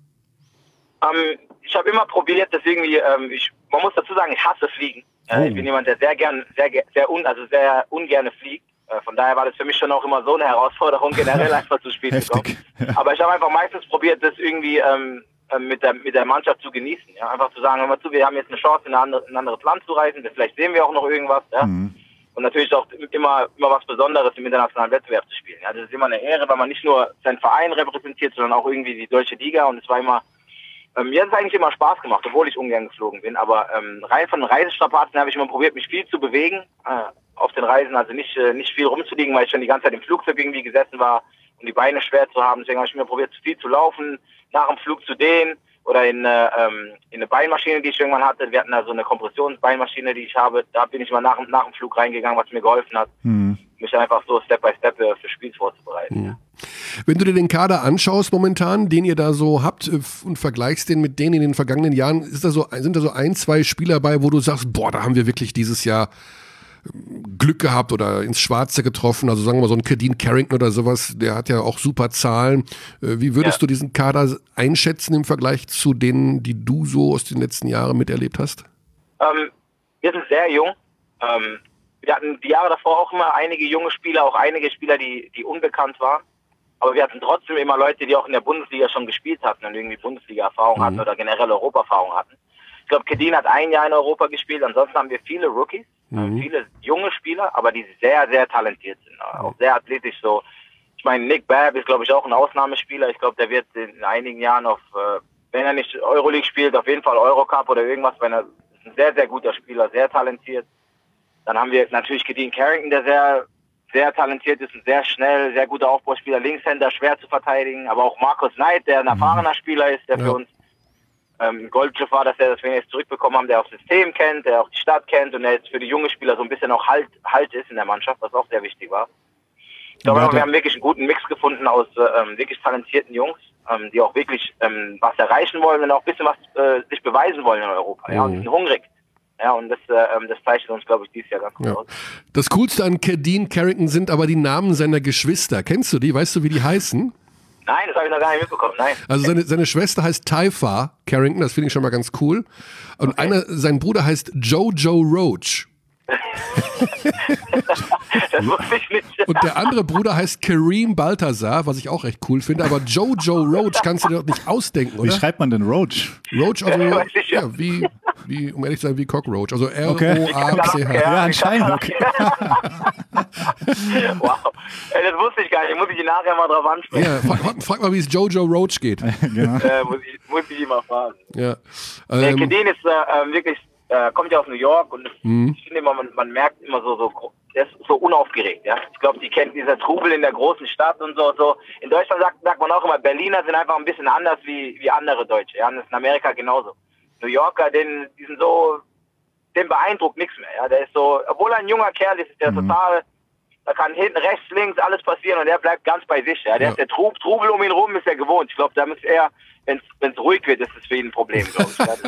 Ich habe immer probiert, dass irgendwie, man muss dazu sagen, ich hasse Fliegen. Ich bin jemand, der sehr ungerne fliegt. Von daher war das für mich schon auch immer so eine Herausforderung, generell einfach zu spielen zu kommen. Aber ich habe einfach meistens probiert, das irgendwie mit der Mannschaft zu genießen. Ja? Einfach zu sagen, hör mal zu, wir haben jetzt eine Chance, in ein anderes Land zu reisen, vielleicht sehen wir auch noch irgendwas. Ja? Und natürlich auch immer was Besonderes im internationalen Wettbewerb zu spielen. Ja? Das ist immer eine Ehre, weil man nicht nur seinen Verein repräsentiert, sondern auch irgendwie die deutsche Liga. Und es war immer, mir hat es eigentlich immer Spaß gemacht, obwohl ich ungern geflogen bin. Aber rein von den Reisestrapazen habe ich immer probiert, mich viel zu bewegen auf den Reisen, also nicht viel rumzuliegen, weil ich schon die ganze Zeit im Flugzeug irgendwie gesessen war und die Beine schwer zu haben. Deswegen habe ich mir probiert, viel zu laufen, nach dem Flug zu dehnen oder in eine Beinmaschine, die ich irgendwann hatte. Wir hatten da so eine Kompressionsbeinmaschine, die ich habe. Da bin ich mal nach dem Flug reingegangen, was mir geholfen hat, mich einfach so Step by Step für Spiels vorzubereiten. Ja. Wenn du dir den Kader anschaust momentan, den ihr da so habt und vergleichst den mit denen in den vergangenen Jahren, sind da so 1, 2 Spieler bei, wo du sagst, boah, da haben wir wirklich dieses Jahr Glück gehabt oder ins Schwarze getroffen, also sagen wir mal so ein Kadeen Carrington oder sowas, der hat ja auch super Zahlen. Wie würdest du diesen Kader einschätzen im Vergleich zu denen, die du so aus den letzten Jahren miterlebt hast? Wir sind sehr jung. Wir hatten die Jahre davor auch immer einige junge Spieler, auch einige Spieler, die unbekannt waren. Aber wir hatten trotzdem immer Leute, die auch in der Bundesliga schon gespielt hatten und irgendwie Bundesliga-Erfahrung hatten oder generell Europa-Erfahrung hatten. Ich glaube, Kadeen hat 1 Jahr in Europa gespielt, ansonsten haben wir viele Rookies, viele junge Spieler, aber die sehr, sehr talentiert sind, auch sehr athletisch so. Ich meine, Nick Babb ist, glaube ich, auch ein Ausnahmespieler. Ich glaube, der wird in einigen Jahren wenn er nicht Euroleague spielt, auf jeden Fall Eurocup oder irgendwas, weil er ist ein sehr, sehr guter Spieler, sehr talentiert. Dann haben wir natürlich Kadeen Carrington, der sehr, sehr talentiert ist und sehr schnell, sehr guter Aufbauspieler, Linkshänder, schwer zu verteidigen, aber auch Marcus Knight, der ein erfahrener Spieler ist, der für uns Goldgriff war, dass wir jetzt zurückbekommen haben, der auch das System kennt, der auch die Stadt kennt und der jetzt für die jungen Spieler so ein bisschen auch Halt ist in der Mannschaft, was auch sehr wichtig war. Ich glaube, wir haben wirklich einen guten Mix gefunden aus wirklich talentierten Jungs, die auch wirklich was erreichen wollen und auch ein bisschen was sich beweisen wollen in Europa. Ja, und die sind hungrig. Ja, und das zeichnet uns, glaube ich, dieses Jahr ganz gut aus. Das Coolste an Kadeen Carrington sind aber die Namen seiner Geschwister. Kennst du die? Weißt du, wie die heißen? Nein, das habe ich noch gar nicht mitbekommen, nein. Also seine Schwester heißt Taifa Carrington, das finde ich schon mal ganz cool. Und sein Bruder heißt Jojo Roach. Das wusste ich nicht. Und der andere Bruder heißt Kareem Balthazar, was ich auch recht cool finde. Aber Jojo Roach kannst du dir doch nicht ausdenken, oder? Wie schreibt man denn Roach? Roach, also wie um ehrlich zu sein, wie Cockroach. Also R-O-A-C-H. Ja, anscheinend. Okay. Wow. Das wusste ich gar nicht. Muss ich ihn nachher mal drauf ansprechen. Ja, frag mal, wie es Jojo Roach geht. Genau. Muss ich ihn mal fragen. Ja. Kadeen ist wirklich kommt ja aus New York und ich finde immer, man merkt immer der ist so unaufgeregt, ja. Ich glaube, die kennt dieser Trubel in der großen Stadt und so. In Deutschland sagt man auch immer, Berliner sind einfach ein bisschen anders wie andere Deutsche, ja. Und das ist in Amerika genauso. New Yorker, den beeindruckt nichts mehr, ja. Der ist so, obwohl er ein junger Kerl ist der total, da kann hinten, rechts, links alles passieren und der bleibt ganz bei sich, ja. Der ist der Trubel um ihn rum, ist er gewohnt. Ich glaube, da muss er, wenn es ruhig wird, ist es für ihn ein Problem, glaube ich. Das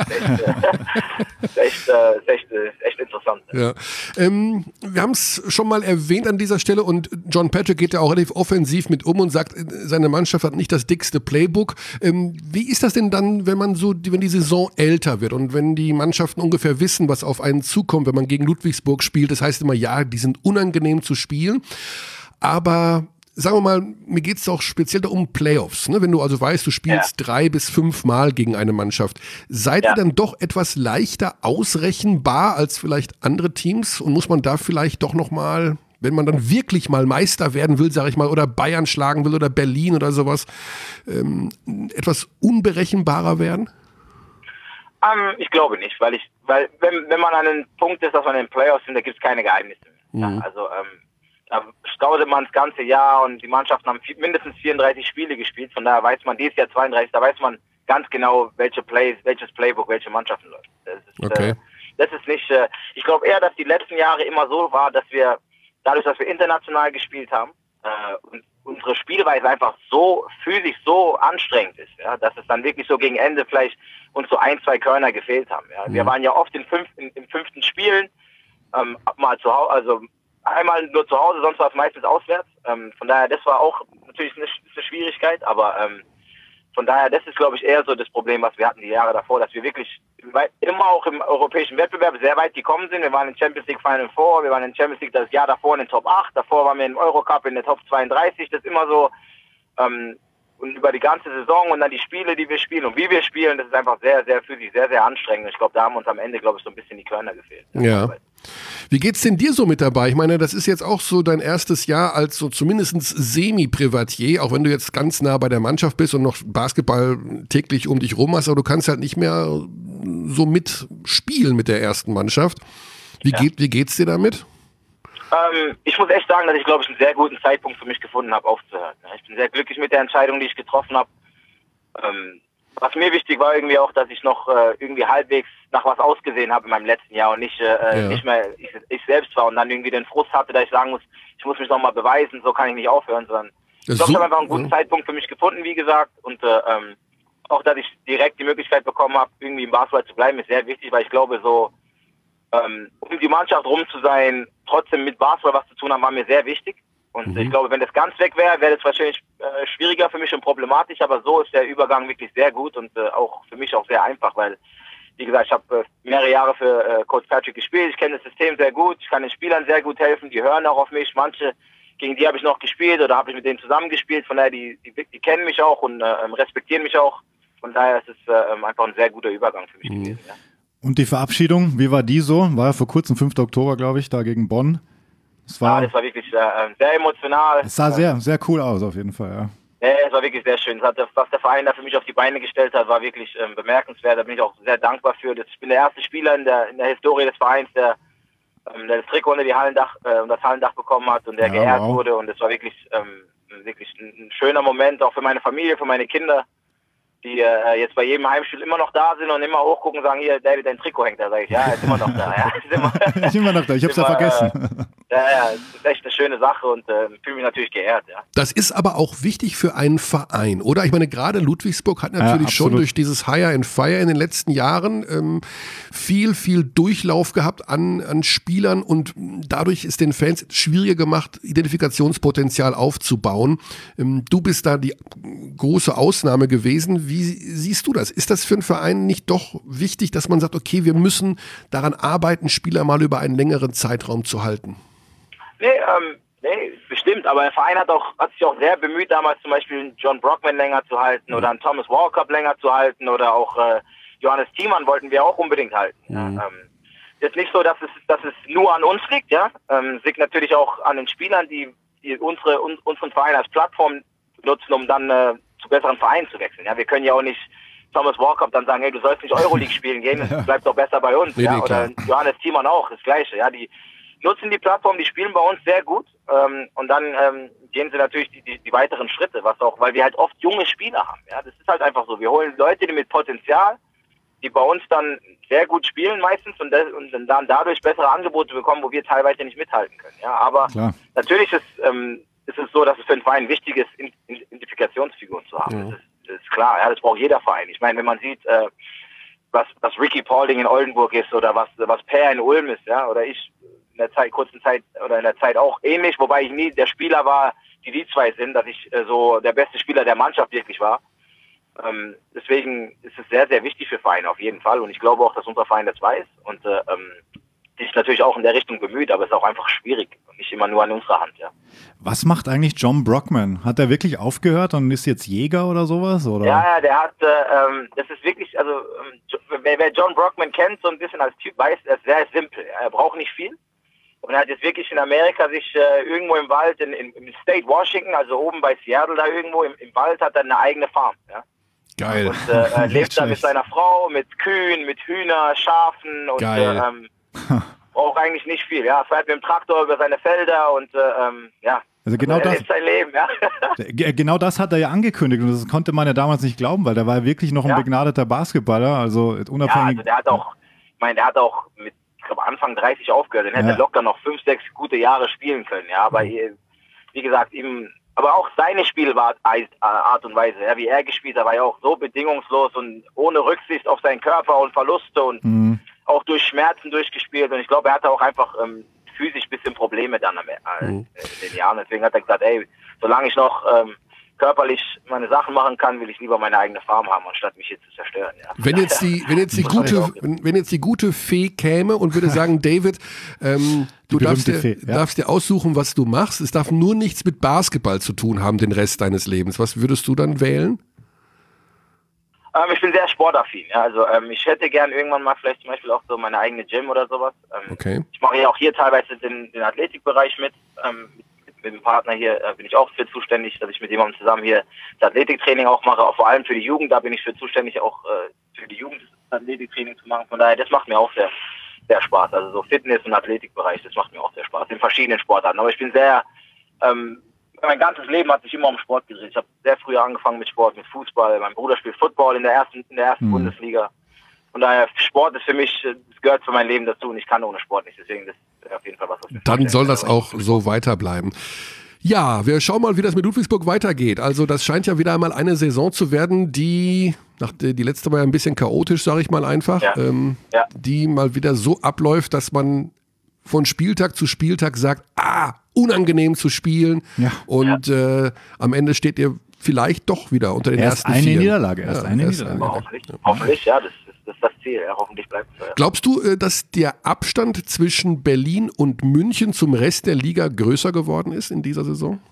ist echt interessant. Ja. Wir haben es schon mal erwähnt an dieser Stelle und John Patrick geht ja auch relativ offensiv mit um und sagt, seine Mannschaft hat nicht das dickste Playbook. Wie ist das denn dann, wenn die Saison älter wird und wenn die Mannschaften ungefähr wissen, was auf einen zukommt, wenn man gegen Ludwigsburg spielt? Das heißt immer, ja, die sind unangenehm zu spielen, aber sagen wir mal, mir geht es auch speziell um Playoffs. Ne? Wenn du also weißt, du spielst 3 bis 5 Mal gegen eine Mannschaft, seid ihr dann doch etwas leichter ausrechenbar als vielleicht andere Teams? Und muss man da vielleicht doch nochmal, wenn man dann wirklich mal Meister werden will, sage ich mal, oder Bayern schlagen will oder Berlin oder sowas, etwas unberechenbarer werden? Ich glaube nicht, weil wenn man an einem Punkt ist, dass man in den Playoffs sind, da gibt es keine Geheimnisse mehr. Ja, also da scoutet man das ganze Jahr und die Mannschaften haben mindestens 34 Spiele gespielt, von daher weiß man, dieses Jahr 32, da weiß man ganz genau, welches Playbook, welche Mannschaften läuft. Das ist nicht, ich glaube eher, dass die letzten Jahre immer so war, dass wir, dadurch, dass wir international gespielt haben, und unsere Spielweise einfach so physisch so anstrengend ist, ja, dass es dann wirklich so gegen Ende vielleicht uns so 1, 2 Körner gefehlt haben. Ja. Wir waren ja oft in 5. Spielen, mal zu Hause, also einmal nur zu Hause, sonst war es meistens auswärts. Von daher, das war auch natürlich eine Schwierigkeit, aber von daher, das ist, glaube ich, eher so das Problem, was wir hatten die Jahre davor, dass wir wirklich immer auch im europäischen Wettbewerb sehr weit gekommen sind. Wir waren in Champions League Final Four, wir waren in Champions League das Jahr davor in den Top 8, davor waren wir im Eurocup in der Top 32, das ist immer so, und über die ganze Saison und dann die Spiele, die wir spielen und wie wir spielen, das ist einfach sehr, sehr physisch, sehr, sehr anstrengend. Ich glaube, da haben uns am Ende, glaube ich, so ein bisschen die Körner gefehlt. Ja. Wie geht's denn dir so mit dabei? Ich meine, das ist jetzt auch so dein erstes Jahr als so zumindest Semi-Privatier, auch wenn du jetzt ganz nah bei der Mannschaft bist und noch Basketball täglich um dich rum hast, aber du kannst halt nicht mehr so mitspielen mit der ersten Mannschaft. Wie geht's dir damit? Ich muss echt sagen, dass ich, glaube ich, einen sehr guten Zeitpunkt für mich gefunden habe, aufzuhören. Ich bin sehr glücklich mit der Entscheidung, die ich getroffen habe. Was mir wichtig war irgendwie auch, dass ich noch irgendwie halbwegs nach was ausgesehen habe in meinem letzten Jahr und nicht mehr ich selbst war und dann irgendwie den Frust hatte, dass ich sagen muss, ich muss mich nochmal beweisen, so kann ich nicht aufhören, sondern ich glaube, ich habe einfach einen guten Zeitpunkt für mich gefunden, wie gesagt, und auch, dass ich direkt die Möglichkeit bekommen habe, irgendwie im Basketball zu bleiben, ist sehr wichtig, weil ich glaube, so um die Mannschaft rum zu sein, trotzdem mit Basketball was zu tun haben, war mir sehr wichtig. Und ich glaube, wenn das ganz weg wäre, wäre das wahrscheinlich schwieriger für mich und problematisch, aber so ist der Übergang wirklich sehr gut und auch für mich auch sehr einfach, weil, wie gesagt, ich habe mehrere Jahre für Coach Patrick gespielt, ich kenne das System sehr gut, ich kann den Spielern sehr gut helfen, die hören auch auf mich, manche, gegen die habe ich noch gespielt oder habe ich mit denen zusammengespielt, von daher, die kennen mich auch und respektieren mich auch, von daher ist es einfach ein sehr guter Übergang für mich gewesen. Ja. Und die Verabschiedung, wie war die so? War ja vor kurzem, 5. Oktober, glaube ich, da gegen Bonn. Das war wirklich sehr emotional. Es sah sehr, sehr cool aus, auf jeden Fall, ja. Ja, es war wirklich sehr schön. Was der Verein da für mich auf die Beine gestellt hat, war wirklich bemerkenswert. Da bin ich auch sehr dankbar für. Ich bin der erste Spieler in der Historie des Vereins, der das Trikot unter das Hallendach bekommen hat und der geehrt wurde. Und es war wirklich ein schöner Moment, auch für meine Familie, für meine Kinder, die jetzt bei jedem Heimspiel immer noch da sind und immer hochgucken und sagen, hier, David, dein Trikot hängt da. Sag ich, ja, ist immer noch da. Ja, ist immer noch da, ich hab's ja vergessen. Ja, es ist echt eine schöne Sache und fühle mich natürlich geehrt, ja. Das ist aber auch wichtig für einen Verein, oder? Ich meine, gerade Ludwigsburg hat natürlich schon durch dieses Hire and Fire in den letzten Jahren viel Durchlauf gehabt an Spielern und dadurch ist den Fans schwieriger gemacht, Identifikationspotenzial aufzubauen. Du bist da die große Ausnahme gewesen. Wie siehst du das? Ist das für einen Verein nicht doch wichtig, dass man sagt, okay, wir müssen daran arbeiten, Spieler mal über einen längeren Zeitraum zu halten? Nee, bestimmt, aber der Verein hat sich auch sehr bemüht, damals zum Beispiel einen John Brockman länger zu halten oder einen Thomas Walkup länger zu halten oder auch Johannes Thiemann wollten wir auch unbedingt halten. Ja. Ist nicht so, dass es nur an uns liegt, ja. Es liegt natürlich auch an den Spielern, die unseren Verein als Plattform nutzen, um dann zu besseren Vereinen zu wechseln. Ja, wir können ja auch nicht Thomas Walkup dann sagen, hey, du sollst nicht Euroleague spielen gehen, bleib doch besser bei uns. Nee, ja? klar. Oder Johannes Thiemann auch, das Gleiche. Ja? Die nutzen die Plattform, die spielen bei uns sehr gut und dann gehen sie natürlich die weiteren Schritte, weil wir halt oft junge Spieler haben. Ja? Das ist halt einfach so. Wir holen Leute, die mit Potenzial, die bei uns dann sehr gut spielen meistens und dann dadurch bessere Angebote bekommen, wo wir teilweise nicht mithalten können. Ja? Aber natürlich ist es so, dass es für einen Verein wichtig ist, Identifikationsfiguren zu haben. Das ist klar, ja, das braucht jeder Verein. Ich meine, wenn man sieht, was Ricky Paulding in Oldenburg ist oder was Per in Ulm ist, ja, oder ich in der Zeit auch ähnlich, wobei ich nie der Spieler war, die zwei sind, dass ich so der beste Spieler der Mannschaft wirklich war. Deswegen ist es sehr, sehr wichtig für Vereine auf jeden Fall und ich glaube auch, dass unser Verein das weiß und sich natürlich auch in der Richtung bemüht, aber es ist auch einfach schwierig und nicht immer nur an unserer Hand. Ja. Was macht eigentlich John Brockman? Hat er wirklich aufgehört und ist jetzt Jäger oder sowas? Oder? Ja, der hat, das ist wirklich, also wer John Brockman kennt, so ein bisschen als Typ, weiß, er ist sehr simpel. Ja. Er braucht nicht viel und er hat jetzt wirklich in Amerika sich irgendwo im Wald, im State Washington, also oben bei Seattle da irgendwo, im Wald hat er eine eigene Farm. Ja. Geil. Und lebt da mit seiner Frau, mit Kühen, mit Hühner, Schafen und braucht eigentlich nicht viel. Ja, fährt mit dem Traktor über seine Felder und also genau er lebt sein Leben. Ja. Genau das hat er ja angekündigt und das konnte man ja damals nicht glauben, weil der war wirklich noch ein begnadeter Basketballer, also unabhängig. Ja, also der hat auch mit, ich glaube, Anfang 30 aufgehört. Den hätte locker noch 5, 6 gute Jahre spielen können. Ja, aber wie gesagt, aber auch seine Spielart und Weise, ja, wie er gespielt hat, war ja auch so bedingungslos und ohne Rücksicht auf seinen Körper und Verluste und auch durch Schmerzen durchgespielt. Und ich glaube, er hatte auch einfach physisch ein bisschen Probleme dann in den Jahren. Deswegen hat er gesagt, ey, solange ich noch körperlich meine Sachen machen kann, will ich lieber meine eigene Farm haben, anstatt mich hier zu zerstören. Ja. Wenn jetzt die gute Fee käme und würde sagen, David, du darfst dir aussuchen, was du machst. Es darf nur nichts mit Basketball zu tun haben, den Rest deines Lebens. Was würdest du dann wählen? Ich bin sehr sportaffin. Ja. Also ich hätte gern irgendwann mal vielleicht zum Beispiel auch so meine eigene Gym oder sowas. Okay. Ich mache ja auch hier teilweise den Athletikbereich mit. Mit dem Partner hier bin ich auch für zuständig, dass ich mit jemandem zusammen hier das Athletiktraining auch mache, vor allem für die Jugend, da bin ich für zuständig, auch für die Jugend das Athletiktraining zu machen. Von daher, das macht mir auch sehr, sehr Spaß. Also so Fitness- und Athletikbereich, das macht mir auch sehr Spaß, in verschiedenen Sportarten. Aber ich bin sehr, mein ganzes Leben hat sich immer um Sport gedreht. Ich habe sehr früh angefangen mit Sport, mit Fußball. Mein Bruder spielt Football in der ersten Bundesliga. Von daher, Sport ist für mich, das gehört zu meinem Leben dazu und ich kann ohne Sport nicht. Deswegen, das ist auf jeden Fall was wir Dann soll das auch so weiterbleiben. Ja, wir schauen mal, wie das mit Ludwigsburg weitergeht. Also das scheint ja wieder einmal eine Saison zu werden, die letzte war ja ein bisschen chaotisch, sage ich mal einfach, die mal wieder so abläuft, dass man von Spieltag zu Spieltag sagt, unangenehm zu spielen und am Ende steht ihr vielleicht doch wieder unter den ersten 4. Niederlage. Hoffentlich, ja, das ist das Ziel. Ja, hoffentlich bleibt es so. Ja. Glaubst du, dass der Abstand zwischen Berlin und München zum Rest der Liga größer geworden ist in dieser Saison?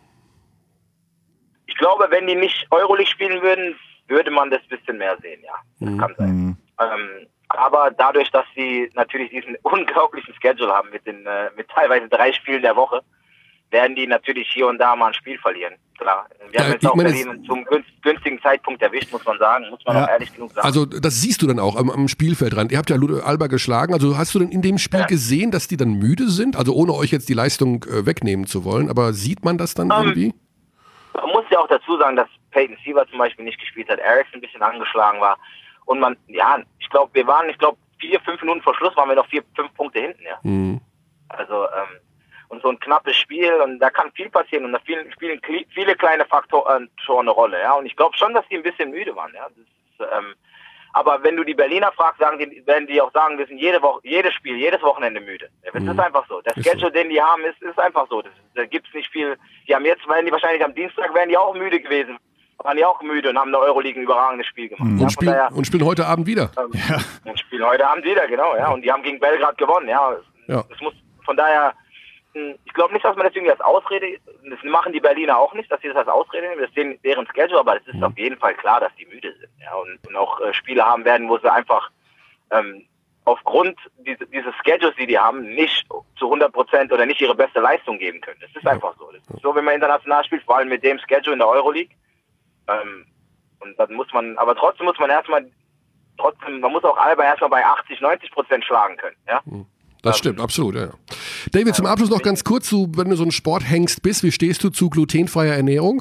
Ich glaube, wenn die nicht Euroleague spielen würden, würde man das ein bisschen mehr sehen, ja. Das kann sein. Aber dadurch, dass sie natürlich diesen unglaublichen Schedule haben mit teilweise 3 Spielen der Woche, werden die natürlich hier und da mal ein Spiel verlieren. Klar. Wir haben jetzt auch Berlin zum günstigen Zeitpunkt erwischt, muss man auch ehrlich genug sagen. Also das siehst du dann auch am Spielfeldrand. Ihr habt ja Alba geschlagen. Also hast du denn in dem Spiel gesehen, dass die dann müde sind? Also ohne euch jetzt die Leistung wegnehmen zu wollen. Aber sieht man das dann irgendwie? Man muss ja auch dazu sagen, dass Peyton Siever zum Beispiel nicht gespielt hat. Eric ein bisschen angeschlagen war. Und ich glaube, 4-5 Minuten vor Schluss waren wir noch 4-5 Punkte hinten. Ja. Also und so ein knappes Spiel und da kann viel passieren und da spielen viele kleine Faktoren schon eine Rolle, ja. Und ich glaube schon, dass die ein bisschen müde waren, ja. Das ist, aber wenn du die Berliner fragst, werden die auch sagen, wir sind jedes Spiel, jedes Wochenende müde. Ja, das ist einfach so. Der Schedule, den die haben, ist einfach so. Da gibt's nicht viel. Die haben jetzt, werden die wahrscheinlich am Dienstag, werden die auch müde gewesen. Waren die auch müde und haben eine Euroleague ein überragendes Spiel gemacht. Und spielen heute Abend wieder. Und spielen heute Abend wieder, genau, ja. Und die haben gegen Belgrad gewonnen, ja. Das muss von daher. Ich glaube nicht, dass man das irgendwie als Ausrede, das machen die Berliner auch nicht, dass sie das als Ausrede nehmen, das ist deren Schedule, aber es ist auf jeden Fall klar, dass die müde sind. Ja, und auch Spiele haben werden, wo sie einfach aufgrund dieses Schedules, die haben, nicht zu 100% oder nicht ihre beste Leistung geben können. Das ist einfach so. Das ist so, wenn man international spielt, vor allem mit dem Schedule in der Euroleague, Und dann aber trotzdem muss man man muss auch Alba erstmal bei 80-90% schlagen können, ja. Das stimmt, absolut, ja. David, zum Abschluss noch ganz kurz, wenn du so ein Sporthengst bist, wie stehst du zu glutenfreier Ernährung?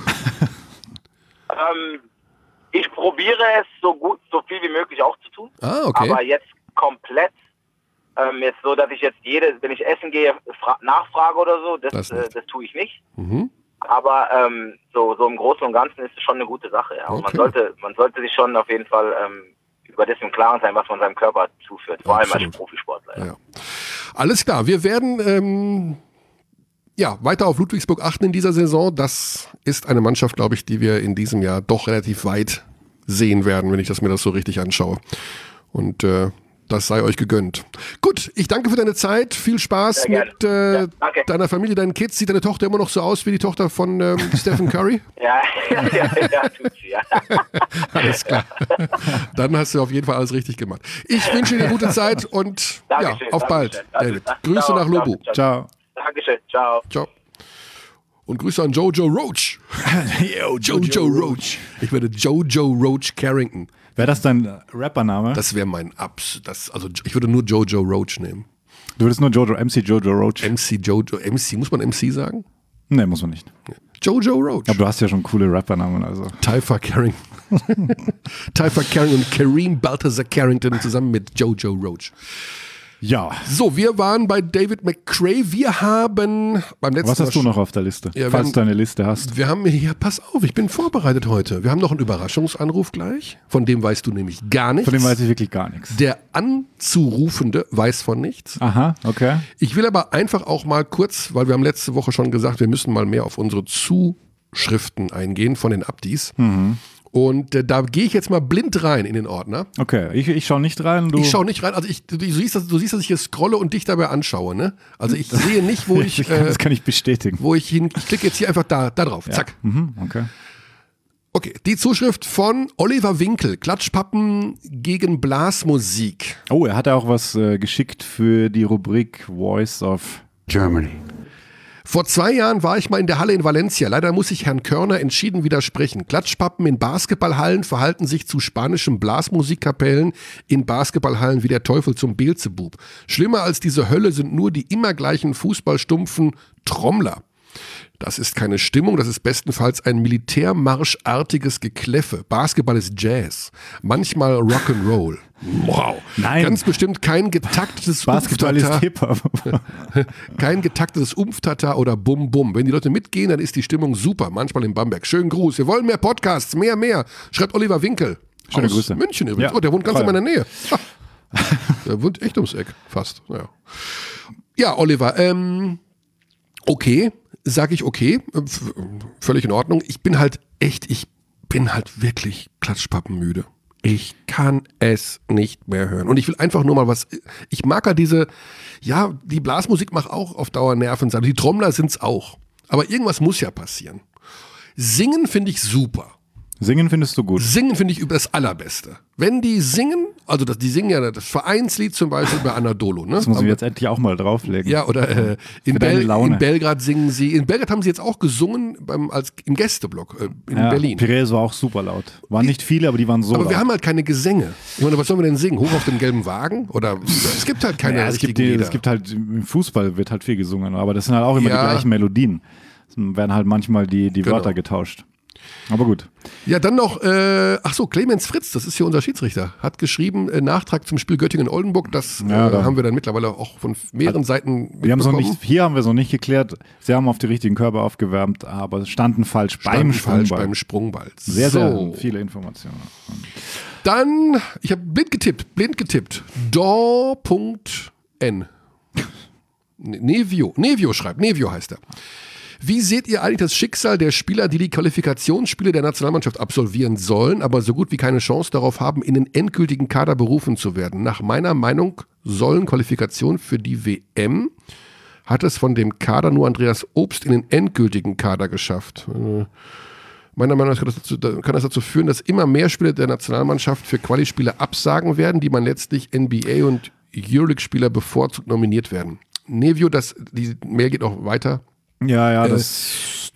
Ich probiere es so viel wie möglich auch zu tun. Okay. Aber jetzt komplett, jetzt so, dass ich jetzt wenn ich essen gehe, nachfrage oder so, das tue ich nicht. Mhm. Aber so im Großen und Ganzen ist es schon eine gute Sache. Ja. Und man sollte sich schon auf jeden Fall über das im Klaren sein, was man seinem Körper zuführt, vor allem als Profisportler. Ja. Alles klar, wir werden weiter auf Ludwigsburg achten in dieser Saison. Das ist eine Mannschaft, glaube ich, die wir in diesem Jahr doch relativ weit sehen werden, wenn ich mir das so richtig anschaue. Und das sei euch gegönnt. Gut, ich danke für deine Zeit. Viel Spaß mit deiner Familie, deinen Kids. Sieht deine Tochter immer noch so aus wie die Tochter von Stephen Curry? Ja, tut sie, ja. Alles klar. Dann hast du auf jeden Fall alles richtig gemacht. Ich wünsche dir eine gute Zeit und auf bald. David. Grüße nach Lubu. Ciao. Dankeschön, ciao. Ciao. Und Grüße an Jojo Roach. Yo, Jojo Roach. Ich werde Jojo Roach Carrington. Wäre das dein Rappername? Das wäre mein ich würde nur Jojo Roach nehmen. Du würdest nur MC Jojo Roach? MC, muss man MC sagen? Nee, muss man nicht. Jojo Roach. Aber du hast ja schon coole Rappernamen, also. Taifa Carrington. Taifa Carrington und Kareem Balthazar Carrington zusammen mit Jojo Roach. Ja. So, wir waren bei David McRae. Wir haben beim letzten Was hast du noch auf der Liste, falls du eine Liste hast? Wir haben hier, pass auf, ich bin vorbereitet heute. Wir haben noch einen Überraschungsanruf gleich. Von dem weißt du nämlich gar nichts. Von dem weiß ich wirklich gar nichts. Der Anzurufende weiß von nichts. Aha, okay. Ich will aber einfach auch mal kurz, weil wir haben letzte Woche schon gesagt, wir müssen mal mehr auf unsere Zuschriften eingehen von den Abdis. Mhm. Und da gehe ich jetzt mal blind rein in den Ordner. Okay, ich schaue nicht rein. Ich schaue nicht rein. Also du siehst, dass ich hier scrolle und dich dabei anschaue. Ne? Also ich sehe nicht, wo ich... das kann ich bestätigen. Ich klicke jetzt hier einfach da drauf. Ja. Zack. Mhm, okay. Okay, die Zuschrift von Oliver Winkel. Klatschpappen gegen Blasmusik. Oh, er hat ja auch was geschickt für die Rubrik Voice of Germany. Vor 2 Jahren war ich mal in der Halle in Valencia. Leider muss ich Herrn Körner entschieden widersprechen. Klatschpappen in Basketballhallen verhalten sich zu spanischen Blasmusikkapellen in Basketballhallen wie der Teufel zum Beelzebub. Schlimmer als diese Hölle sind nur die immer gleichen fußballstumpfen Trommler. Das ist keine Stimmung, das ist bestenfalls ein militärmarschartiges Gekläffe. Basketball ist Jazz, manchmal Rock'n'Roll. Wow. Nein. Ganz bestimmt kein getaktetes Basketball ist Hip-Hop. Kein getaktetes Umftata oder Bum-Bum. Wenn die Leute mitgehen, dann ist die Stimmung super. Manchmal in Bamberg. Schönen Gruß. Wir wollen mehr Podcasts, mehr. Schreibt Oliver Winkel. Schöne aus Grüße. München übrigens. Ja, der wohnt ganz in meiner Nähe. Der wohnt echt ums Eck. Fast. Ja, Oliver. Okay. Sage ich okay, völlig in Ordnung. Ich bin halt wirklich klatschpappenmüde. Ich kann es nicht mehr hören. Und ich will einfach nur mal ich mag halt die Blasmusik macht auch auf Dauer Nerven sein. Die Trommler sind's auch. Aber irgendwas muss ja passieren. Singen finde ich super. Singen findest du gut? Singen finde ich das Allerbeste. Wenn die singen, also die singen ja das Vereinslied zum Beispiel bei Anadolu. Ne? Das muss ich jetzt endlich auch mal drauflegen. Ja, oder in Belgrad singen sie. In Belgrad haben sie jetzt auch gesungen im Gästeblock in Berlin. Pires war auch super laut. Waren nicht viele, aber die waren so laut. Aber wir haben halt keine Gesänge. Ich meine, was sollen wir denn singen? Hoch auf dem gelben Wagen? Oder es gibt halt keine richtigen Lieder. Es gibt halt, im Fußball wird halt viel gesungen, aber das sind halt auch immer die gleichen Melodien. Es werden halt manchmal die Wörter getauscht. Aber gut. Ja, dann noch, Clemens Fritz, das ist hier unser Schiedsrichter, hat geschrieben, Nachtrag zum Spiel Göttingen-Oldenburg, das haben wir dann mittlerweile auch von mehreren Seiten mitbekommen. Hier haben wir es noch nicht geklärt, sie haben auf die richtigen Körper aufgewärmt, aber standen falch beim Sprungball. Sehr, sehr viele Informationen. Dann, ich habe blind getippt, Dor.n. Nevio schreibt, Nevio heißt er. Wie seht ihr eigentlich das Schicksal der Spieler, die Qualifikationsspiele der Nationalmannschaft absolvieren sollen, aber so gut wie keine Chance darauf haben, in den endgültigen Kader berufen zu werden? Nach meiner Meinung sollen Qualifikationen für die WM, hat es von dem Kader nur Andreas Obst in den endgültigen Kader geschafft. Meiner Meinung nach kann das dazu führen, dass immer mehr Spieler der Nationalmannschaft für Quali-Spiele absagen werden, die man letztlich NBA- und Euroleague-Spieler bevorzugt nominiert werden. Nevio, die Mail geht auch weiter. Ja, das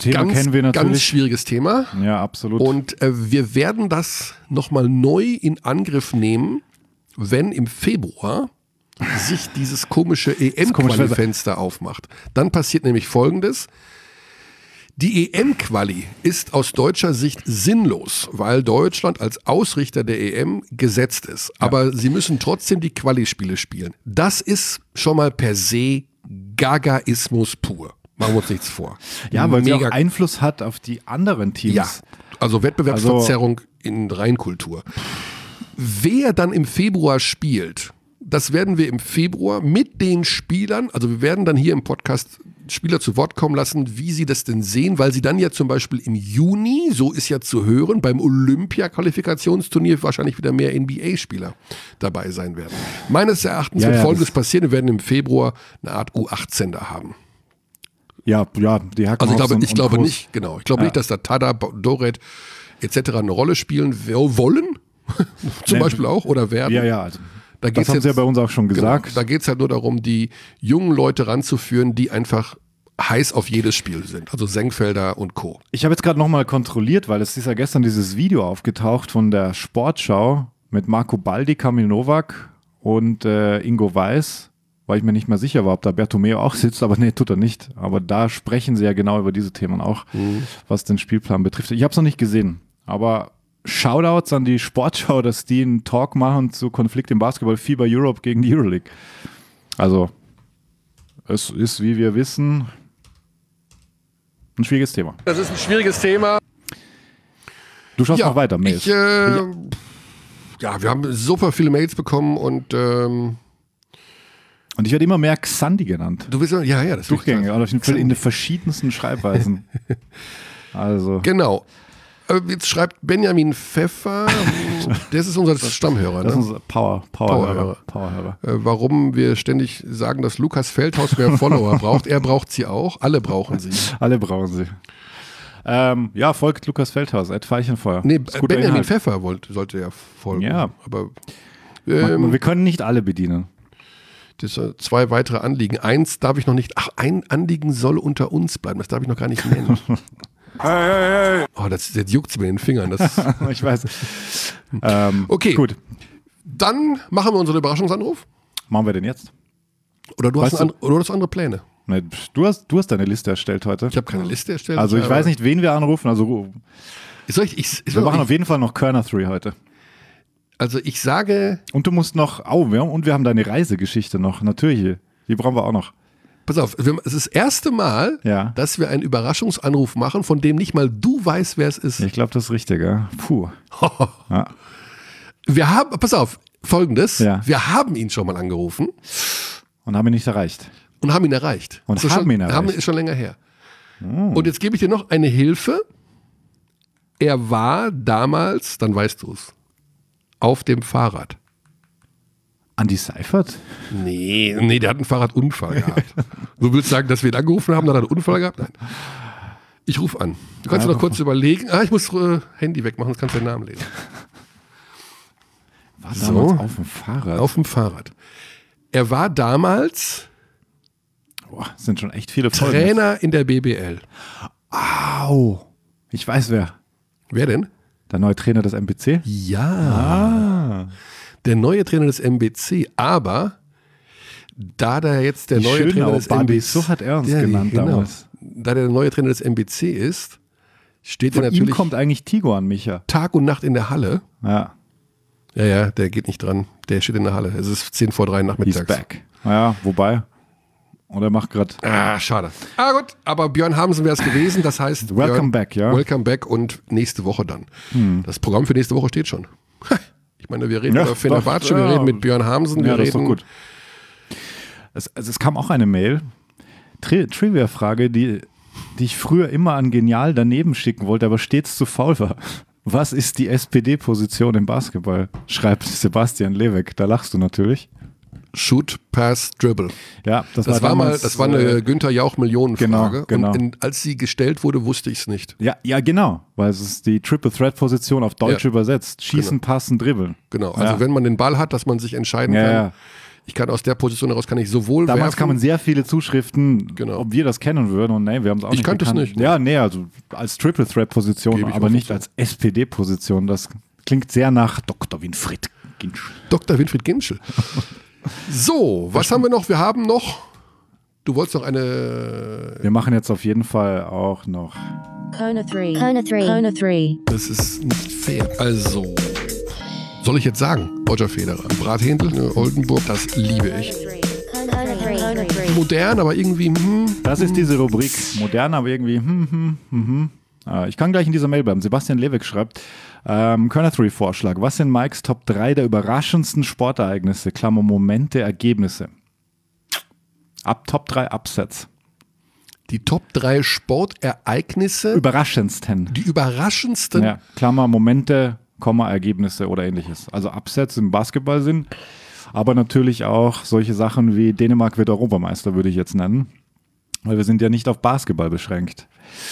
Thema kennen wir natürlich. Ganz schwieriges Thema. Ja, absolut. Und wir werden das nochmal neu in Angriff nehmen, wenn im Februar sich dieses komische EM-Quali-Fenster aufmacht. Dann passiert nämlich Folgendes. Die EM-Quali ist aus deutscher Sicht sinnlos, weil Deutschland als Ausrichter der EM gesetzt ist. Ja. Aber sie müssen trotzdem die Quali-Spiele spielen. Das ist schon mal per se Gagaismus pur. Machen wir uns nichts vor. Ja, weil sie auch Einfluss hat auf die anderen Teams. Ja, also Wettbewerbsverzerrung in Reinkultur. Wer dann im Februar spielt, das werden wir im Februar mit den Spielern, also wir werden dann hier im Podcast Spieler zu Wort kommen lassen, wie sie das denn sehen, weil sie dann ja zum Beispiel im Juni, so ist ja zu hören, beim Olympia-Qualifikationsturnier wahrscheinlich wieder mehr NBA-Spieler dabei sein werden. Meines Erachtens wird Folgendes passieren, wir werden im Februar eine Art U18 da haben. Ja, die Hacken. Also ich glaube nicht, genau. Ich glaube nicht, dass da Tada, Doret etc. eine Rolle spielen wollen, zum Beispiel auch, oder werden. Ja, also. Das haben sie ja bei uns auch schon gesagt. Genau, da geht es halt nur darum, die jungen Leute ranzuführen, die einfach heiß auf jedes Spiel sind. Also Senkfelder und Co. Ich habe jetzt gerade nochmal kontrolliert, weil es ist ja gestern dieses Video aufgetaucht von der Sportschau mit Marco Baldi, Kamil Novak und Ingo Weiß, weil ich mir nicht mehr sicher war, ob da Bertomeu auch sitzt, aber nee, tut er nicht. Aber da sprechen sie ja genau über diese Themen auch, was den Spielplan betrifft. Ich habe es noch nicht gesehen, aber Shoutouts an die Sportschau, dass die einen Talk machen zu Konflikt im Basketball, FIBA Europe gegen die Euroleague. Also, es ist, wie wir wissen, ein schwieriges Thema. Das ist ein schwieriges Thema. Du schaust noch weiter, Mails. Wir haben super viele Mails bekommen und ich werde immer mehr Xandi genannt. Du bist ja, das Durchgängig, auf jeden Fall in den verschiedensten Schreibweisen. Also. Genau. Jetzt schreibt Benjamin Pfeffer, das ist unser Stammhörer. Das ne? ist unser Powerhörer. Warum wir ständig sagen, dass Lukas Feldhaus mehr Follower braucht. Er braucht sie auch. Alle brauchen sie. Alle brauchen sie. Folgt Lukas Feldhaus, @Veilchenfeuer. Nee, Benjamin Pfeffer sollte ja folgen. Ja. Aber wir können nicht alle bedienen. Das sind 2 weitere Anliegen. Eins darf ich noch nicht. Ein Anliegen soll unter uns bleiben. Das darf ich noch gar nicht nennen. Hey. Oh, jetzt juckt es mir in den Fingern. Ich weiß. Okay, gut. Dann machen wir unseren Überraschungsanruf. Machen wir den jetzt? Oder du hast andere Pläne? Nee, du hast deine Liste erstellt heute. Ich habe keine Liste erstellt. Also ich weiß nicht, wen wir anrufen. Also wir machen auf jeden Fall noch Körner 3 heute. Also ich sage... Und du musst noch... und wir haben deine Reisegeschichte noch. Natürlich, die brauchen wir auch noch. Pass auf, es ist das erste Mal, dass wir einen Überraschungsanruf machen, von dem nicht mal du weißt, wer es ist. Ich glaube, das ist richtig, ja. Puh. Ja. Wir haben, pass auf, Folgendes. Ja. Wir haben ihn schon mal angerufen. Und haben ihn nicht erreicht. Und haben ihn erreicht. Ist schon länger her. Oh. Und jetzt gebe ich dir noch eine Hilfe. Er war damals, dann weißt du es, auf dem Fahrrad. Andi Seifert? Nee, der hat einen Fahrradunfall gehabt. Du willst sagen, dass wir ihn angerufen haben, dann hat er einen Unfall gehabt? Nein. Ich rufe an. Du kannst noch kurz überlegen. Ich muss Handy wegmachen, sonst kannst du den Namen lesen. War damals auf dem Fahrrad? Auf dem Fahrrad. Er war damals sind schon echt viele Folgen. Trainer in der BBL. Au. Ich weiß wer. Wer denn? Der neue Trainer des MBC? Ja. Der neue Trainer des MBC, aber da der jetzt der neue Trainer des MBC ist, so hat er uns genannt damals. Da der neue Trainer des MBC ist, steht er natürlich. Von ihm kommt eigentlich Tigo an Micha. Tag und Nacht in der Halle. Ja. Ja, der geht nicht dran. Der steht in der Halle. Es ist 2:50 nachmittags. He's back. Ja, wobei. Und er macht gerade. Schade. Gut, aber Björn Hamsen wäre es gewesen. Das heißt, Welcome back, ja. Welcome back und nächste Woche dann. Das Programm für nächste Woche steht schon. Ich meine, wir reden über Fenerbahce, wir reden mit Björn Hamsen. Das ist doch gut. Es kam auch eine Mail. Trivia-Frage, die ich früher immer an Genial daneben schicken wollte, aber stets zu faul war. Was ist die SPD-Position im Basketball? Schreibt Sebastian Leweck. Da lachst du natürlich. Shoot, Pass, Dribble. Ja, das war eine Günther Jauch-Millionenfrage. Genau. Und als sie gestellt wurde, wusste ich es nicht. Ja, genau. Weil es ist die Triple-Threat-Position auf Deutsch übersetzt. Schießen, passen, dribbeln. Genau. Also wenn man den Ball hat, dass man sich entscheiden kann. Ja. Ich kann aus der Position heraus sowohl Damals werfen. kamen sehr viele Zuschriften, Genau. ob wir das kennen würden. Und nee, wir haben es auch nicht kannte es gekannt. nicht. Ja, nee, also als Triple Threat Position, Gebe ich aber offen nicht zu. als SPD-Position. Das klingt sehr nach Dr. Winfried Ginsch. Dr. Winfried Ginschel. So, was haben wir noch? Wir haben noch, du wolltest noch eine, Wir machen jetzt auf jeden Fall auch noch. Kona 3. Kona 3. Kona 3. das ist nicht fair. Also, soll ich jetzt sagen, Roger Federer, Brathändel, Oldenburg, das liebe ich. Kona 3. Kona 3. Modern, aber irgendwie, Das ist diese Rubrik. Modern, aber irgendwie. Ich kann gleich in dieser Mail bleiben. Sebastian Lewig schreibt, Kona 3 Vorschlag. Was sind Mikes Top 3 der überraschendsten Sportereignisse? Klammer Momente, Ergebnisse. Ab Top 3 Upsets. die Top 3 Sportereignisse, Überraschendsten. die überraschendsten. Ja, Klammer Momente, Komma, Ergebnisse oder ähnliches. Also Upsets im Basketball aber natürlich auch solche Sachen wie Dänemark wird Europameister, würde ich jetzt nennen. Weil wir sind ja nicht auf Basketball beschränkt.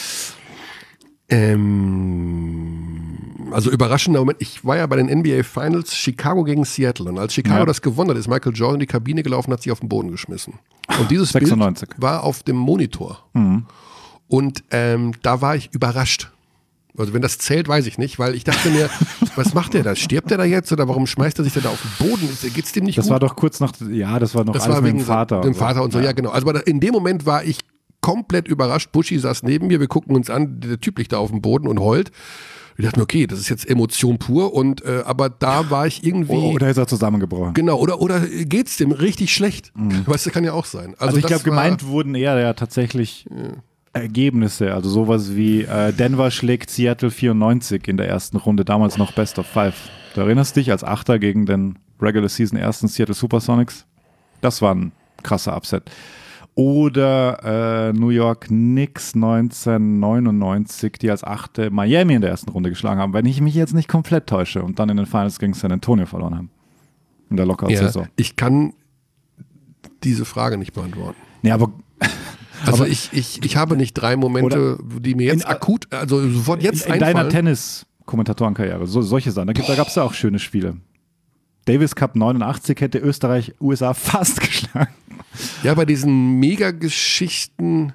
Also überraschender Moment, ich war ja bei den NBA Finals Chicago gegen Seattle und als Chicago das gewonnen hat, ist Michael Jordan in die Kabine gelaufen und hat sich auf den Boden geschmissen. Und dieses 96. Bild war auf dem Monitor. Und da war ich überrascht. Also wenn das zählt, weiß ich nicht, weil ich dachte mir, was macht der da? Stirbt der da jetzt oder warum schmeißt er sich da auf den Boden? Geht's dem nicht Das gut? war doch kurz nach, das war noch Das alles war mit wegen dem Vater. dem Vater und so, ja genau. Also in dem Moment war ich komplett überrascht. Buschi saß neben mir, wir gucken uns an, der Typ liegt da auf dem Boden und heult. Ich dachte mir, okay, das ist jetzt Emotion pur und aber da war ich irgendwie. Oder ist er zusammengebrochen? Genau, oder geht's dem richtig schlecht? Weißt du, kann ja auch sein. Also ich das glaube, gemeint wurden eher ja tatsächlich Ergebnisse, also sowas wie Denver schlägt Seattle 94 in der ersten Runde, damals noch Best of Five. Du erinnerst dich, als Achter gegen den Regular Season ersten Seattle Supersonics? Das war ein krasser Upset. Oder New York Knicks 1999, die als Achte Miami in der ersten Runde geschlagen haben, wenn ich mich jetzt nicht komplett täusche und dann in den Finals gegen San Antonio verloren haben. In der Lockout-Saison. ich kann diese Frage nicht beantworten. Nee, aber Also ich habe nicht 3 Momente, die mir jetzt akut, also sofort jetzt in einfallen. deiner Tennis-Kommentatorenkarriere, solche Sachen, da gab es ja auch schöne Spiele. Davis Cup 89 hätte Österreich USA fast geschlagen. Ja, bei diesen Mega-Geschichten,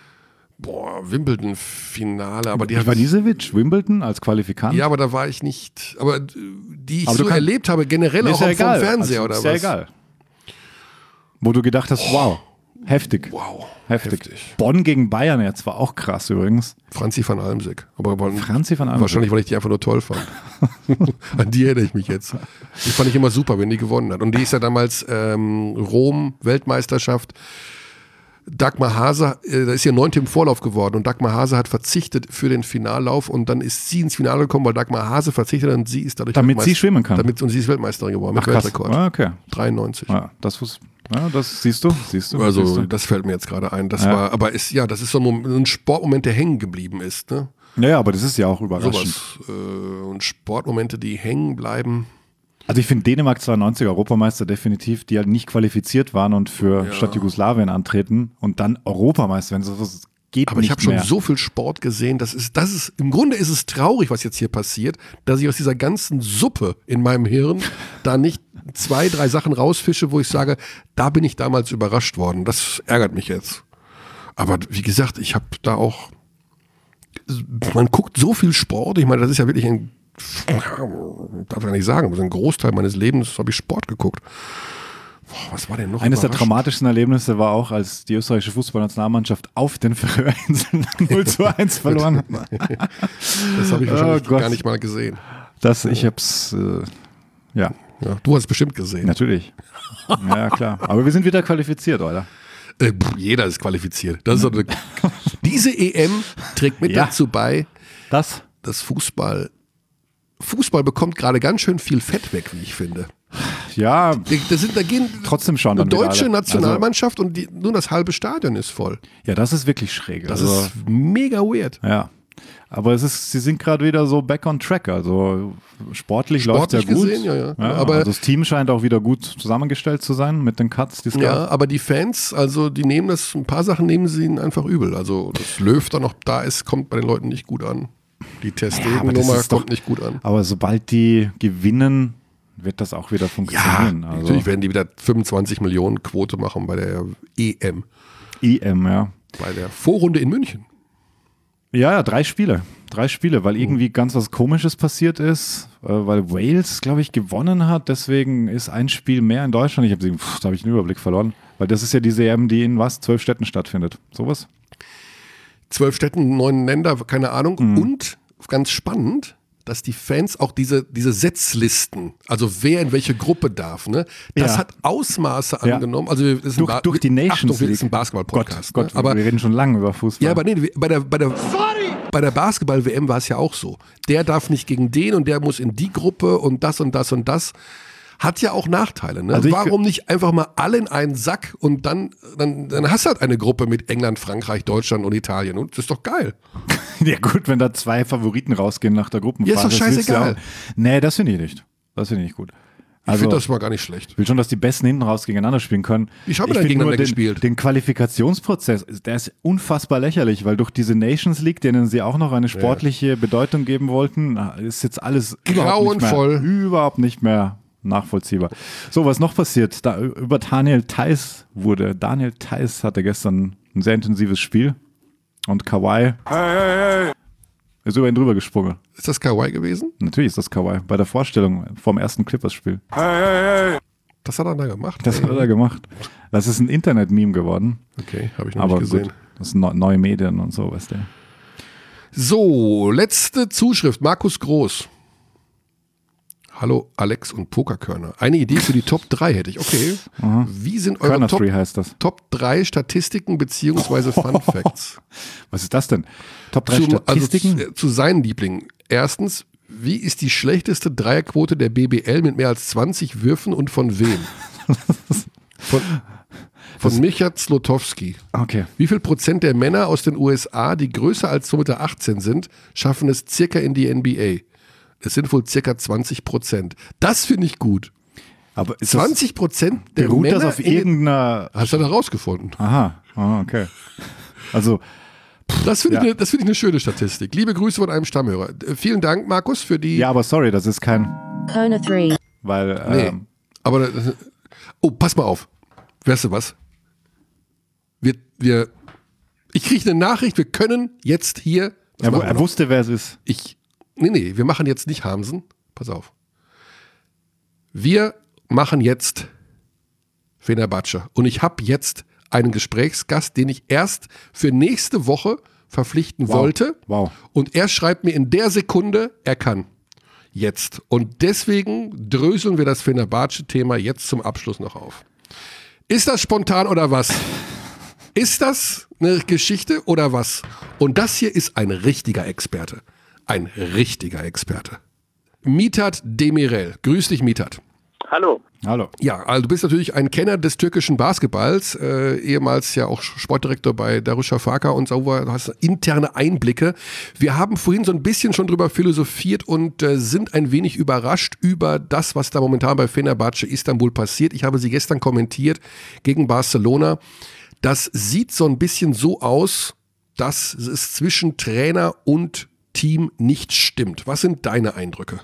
Wimbledon-Finale, aber die hat Ivanisevic, Wimbledon als Qualifikant? Ja, aber da war ich nicht, aber die ich Aber so du kannst- erlebt habe, generell Ist auch ja vom egal. Fernseher Also, oder ist was. ja egal. Wo du gedacht hast, wow, heftig. Wow, Heftig. Bonn gegen Bayern jetzt war auch krass übrigens. Franzi van Almsick. Aber Franzi van Almsick. wahrscheinlich, weil ich die einfach nur toll fand. An die erinnere ich mich jetzt. Die fand ich immer super, wenn die gewonnen hat. Und die ist ja damals Rom, Weltmeisterschaft. Dagmar Hase, da ist ihr 9. im Vorlauf geworden und Dagmar Hase hat verzichtet für den Finallauf und dann ist sie ins Finale gekommen, weil Dagmar Hase verzichtet und sie ist dadurch Damit sie schwimmen kann. und sie ist Weltmeisterin geworden mit krass. Weltrekord. Ah, okay. 93. Ja, das siehst du. Also Siehst du. das fällt mir jetzt gerade ein. Das Ja. war, aber das ist so ein Sportmoment, der hängen geblieben ist. Ne? Ja, aber das ist ja auch überraschend. Sowas. Und Sportmomente, die hängen bleiben. Also ich finde Dänemark 92 Europameister definitiv, die halt nicht qualifiziert waren und für statt Jugoslawien antreten und dann Europameister werden. Das geht Aber nicht ich habe schon mehr. so viel Sport gesehen, im Grunde ist es traurig, was jetzt hier passiert, dass ich aus dieser ganzen Suppe in meinem Hirn da nicht 2, 3 Sachen rausfische, wo ich sage, da bin ich damals überrascht worden. Das ärgert mich jetzt. Aber wie gesagt, ich habe da auch, man guckt so viel Sport, ich meine, das ist ja wirklich darf ich nicht sagen, aber so ein Großteil meines Lebens habe ich Sport geguckt. Was war denn noch Eines der überraschend? dramatischen Erlebnisse war auch, als die österreichische Fußballnationalmannschaft auf den Färöerinseln 0:1 verloren hat. Das habe ich wahrscheinlich Gott. gar nicht mal gesehen. Ich hab's, ja, Ja, du hast es bestimmt gesehen. natürlich. Ja, klar. Aber wir sind wieder qualifiziert, oder? Jeder ist qualifiziert. Das ist so diese EM trägt mit Ja. dazu bei, Das? dass Fußball bekommt gerade ganz schön viel Fett weg, wie ich finde. Ja, Da gehen trotzdem schauen dann eine wieder deutsche alle. Nationalmannschaft und nur das halbe Stadion ist voll. Ja, das ist wirklich schräg. Das ist mega weird. Ja. Aber sie sind gerade wieder so back on track. Also sportlich läuft ja Sportlich gut. gesehen, ja. Aber also das Team scheint auch wieder gut zusammengestellt zu sein mit den Cuts, die es ja, gab. aber die Fans, also die nehmen das, ein paar Sachen nehmen sie ihnen einfach übel. Also dass Löw da noch da ist, kommt bei den Leuten nicht gut an. Die aber das Testegen-Nummer ist doch- kommt nicht gut an. Aber sobald die gewinnen, wird das auch wieder funktionieren. Ja, natürlich werden die wieder 25 Millionen Quote machen bei der EM. EM, ja. Bei der Vorrunde in München. Ja, 3 Spiele, weil irgendwie ganz was Komisches passiert ist, weil Wales, glaube ich, gewonnen hat, deswegen ist ein Spiel mehr in Deutschland. Da habe ich den Überblick verloren, weil das ist ja diese EM, die in 12 Städten stattfindet, sowas. 12 Städten, 9 Länder, keine Ahnung. Und ganz spannend, dass die Fans auch diese Setzlisten, also wer in welche Gruppe darf, ne, das hat Ausmaße angenommen. Also durch die Nations League. Das ist ein Basketball-Podcast. Gott, aber wir reden schon lange über Fußball. Ja, aber nee, bei der Basketball-WM war es ja auch so. Der darf nicht gegen den und der muss in die Gruppe und das und das und das. Hat ja auch Nachteile. Ne? Also warum nicht einfach mal alle in einen Sack und dann hast du halt eine Gruppe mit England, Frankreich, Deutschland und Italien. Und das ist doch geil. Ja gut, wenn da 2 Favoriten rausgehen nach der Gruppenphase. Ja, ist doch scheißegal. Nee, das finde ich nicht. Das finde ich nicht gut. Ich finde das mal gar nicht schlecht. Ich will schon, dass die Besten hinten raus gegeneinander spielen können. Ich habe gegeneinander gespielt. Den Qualifikationsprozess, der ist unfassbar lächerlich, weil durch diese Nations League, denen sie auch noch eine sportliche Bedeutung geben wollten, ist jetzt alles überhaupt nicht mehr nachvollziehbar. So, was noch passiert? Über Daniel Theis hatte gestern ein sehr intensives Spiel und Kawhi ist über ihn drüber gesprungen. Ist das Kawhi gewesen? Natürlich ist das Kawhi. Bei der Vorstellung vom ersten Clippers-Spiel. Das hat er da gemacht? Das hat er gemacht. Das ist ein Internet-Meme geworden. Okay, habe ich noch nicht gesehen. Gut, das sind neue Medien und so, weißt du. So, letzte Zuschrift. Markus Groß. Hallo Alex und Pokerkörner. Eine Idee für die Top 3 hätte ich. Okay. Wie sind eure Top 3 Statistiken bzw. Fun Facts? Was ist das denn? Top 3 Statistiken? Also zu seinen Lieblingen. Erstens, wie ist die schlechteste Dreierquote der BBL mit mehr als 20 Würfen und von wem? Von Micha Zlotowski. Okay. Wie viel Prozent der Männer aus den USA, die größer als 2,18 Meter sind, schaffen es circa in die NBA? Es sind wohl circa 20%. Das finde ich gut. Aber 20% der beruht Männer das auf irgendeiner... Hast du da rausgefunden? Aha, okay. Also... Das finde ich eine schöne Statistik. Liebe Grüße von einem Stammhörer. Vielen Dank, Markus, für die... Ja, aber sorry, das ist kein... Kona 3. Weil... Nee, aber... Oh, pass mal auf. Weißt du was? Ich kriege eine Nachricht, wir können jetzt hier... Er wusste, wer es ist. Nee, wir machen jetzt nicht Hamsen. Pass auf. Wir machen jetzt Fenerbahce. Und ich habe jetzt einen Gesprächsgast, den ich erst für nächste Woche verpflichten wollte. Wow. Und er schreibt mir in der Sekunde, er kann. Jetzt. Und deswegen dröseln wir das Fenerbahce-Thema jetzt zum Abschluss noch auf. Ist das spontan oder was? Ist das eine Geschichte oder was? Und das hier ist ein richtiger Experte. Ein richtiger Experte. Mithat Demirel. Grüß dich, Mithat. Hallo. Ja, also du bist natürlich ein Kenner des türkischen Basketballs, ehemals ja auch Sportdirektor bei Darüşşafaka und so, du hast interne Einblicke. Wir haben vorhin so ein bisschen schon drüber philosophiert und sind ein wenig überrascht über das, was da momentan bei Fenerbahce Istanbul passiert. Ich habe sie gestern kommentiert gegen Barcelona. Das sieht so ein bisschen so aus, dass es zwischen Trainer und Team nicht stimmt. Was sind deine Eindrücke?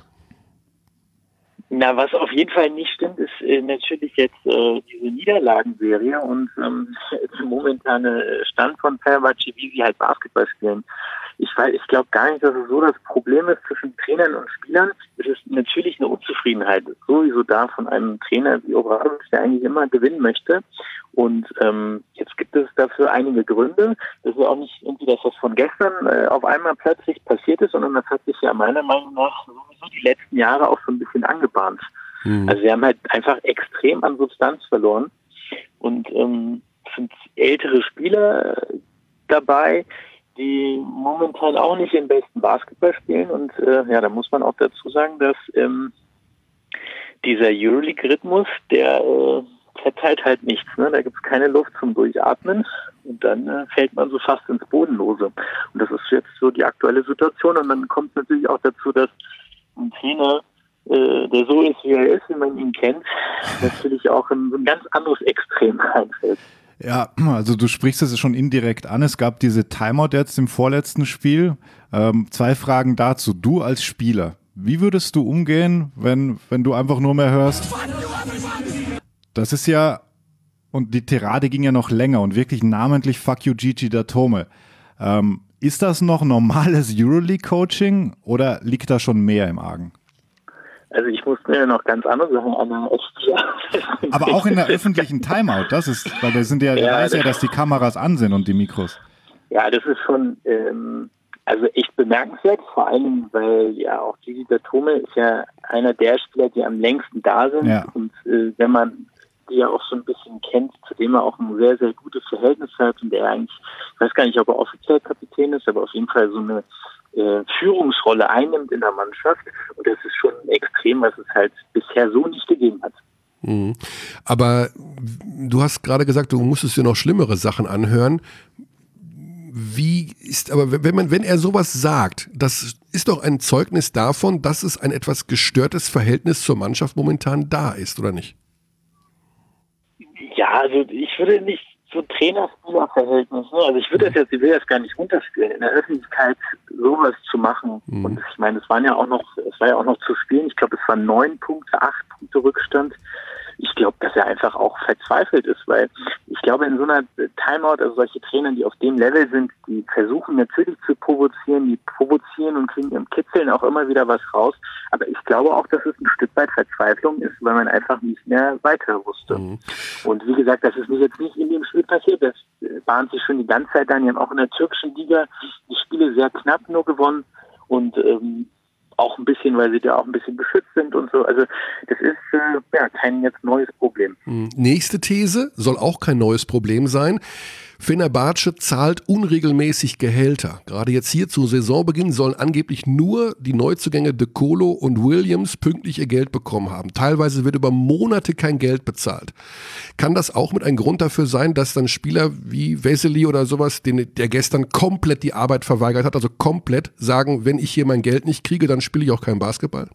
Na, was auf jeden Fall nicht stimmt, ist natürlich jetzt diese Niederlagenserie und der momentane Stand von Fenerbahce, wie sie halt Basketball spielen. Ich glaube gar nicht, dass es so das Problem ist zwischen Trainern und Spielern. Es ist natürlich eine Unzufriedenheit sowieso da von einem Trainer wie Obradovic, der eigentlich immer gewinnen möchte. Und jetzt gibt es dafür einige Gründe. Das ist auch nicht irgendwie das, was von gestern auf einmal plötzlich passiert ist, sondern das hat sich ja meiner Meinung nach sowieso die letzten Jahre auch so ein bisschen angebahnt. Also wir haben halt einfach extrem an Substanz verloren. Und es sind ältere Spieler dabei, die momentan auch nicht den besten Basketball spielen. Und da muss man auch dazu sagen, dass dieser Euroleague-Rhythmus, der verteilt halt nichts. Ne? Da gibt es keine Luft zum Durchatmen und dann fällt man so fast ins Bodenlose. Und das ist jetzt so die aktuelle Situation. Und dann kommt natürlich auch dazu, dass ein Trainer, der so ist, wie er ist, wie man ihn kennt, natürlich auch in so ein ganz anderes Extrem reinfällt. Ja, also du sprichst es schon indirekt an. Es gab diese Timeout jetzt im vorletzten Spiel. 2 Fragen dazu. Du als Spieler, Wie würdest du umgehen, wenn du einfach nur mehr hörst? Das ist ja, und die Tirade ging ja noch länger und wirklich namentlich Fuck you Gigi Datome. Ist das noch normales Euroleague-Coaching oder liegt da schon mehr im Argen? Also ich muss mir noch ganz andere Sachen anhören. Aber auch in der öffentlichen Timeout, das ist, weil da sind ja, weiß ja, dass die Kameras an sind und die Mikros. Ja, das ist schon also echt bemerkenswert, vor allem, weil ja auch Gigi Datome ist ja einer der Spieler, die am längsten da sind. Ja. Und wenn man die ja auch so ein bisschen kennt, zu dem er auch ein sehr, sehr gutes Verhältnis hat und der eigentlich, ich weiß gar nicht, ob er offiziell Kapitän ist, aber auf jeden Fall so eine Führungsrolle einnimmt in der Mannschaft. Und das ist schon extrem, was es halt bisher so nicht gegeben hat. Mhm. Aber du hast gerade gesagt, du musstest dir noch schlimmere Sachen anhören. Wenn er sowas sagt, das ist doch ein Zeugnis davon, dass es ein etwas gestörtes Verhältnis zur Mannschaft momentan da ist, oder nicht? Ja, also ich würde nicht so Trainer-Spieler-Verhältnis, ne? Also ich will das gar nicht runterspielen, in der Öffentlichkeit sowas zu machen. Und ich meine, es war ja auch noch zu spielen. Ich glaube, es waren 9 Punkte, 8 Punkte Rückstand. Ich glaube, dass er einfach auch verzweifelt ist, weil ich glaube, in so einer Timeout, also solche Trainer, die auf dem Level sind, die versuchen natürlich zu provozieren, die provozieren und kriegen im Kitzeln auch immer wieder was raus. Aber ich glaube auch, dass es ein Stück weit Verzweiflung ist, weil man einfach nicht mehr weiter wusste. Und wie gesagt, das ist jetzt nicht in dem Spiel passiert. Das bahnt sich schon die ganze Zeit an. Die haben auch in der türkischen Liga die Spiele sehr knapp nur gewonnen und auch ein bisschen, weil sie da auch ein bisschen beschützt sind und so. Also das ist kein jetzt neues Problem. Nächste These soll auch kein neues Problem sein. Fenerbahce zahlt unregelmäßig Gehälter. Gerade jetzt hier zu Saisonbeginn sollen angeblich nur die Neuzugänge De Colo und Williams pünktlich ihr Geld bekommen haben. Teilweise wird über Monate kein Geld bezahlt. Kann das auch mit ein Grund dafür sein, dass dann Spieler wie Vesely oder sowas, der gestern komplett die Arbeit verweigert hat, also komplett sagen, wenn ich hier mein Geld nicht kriege, dann spiele ich auch kein Basketball?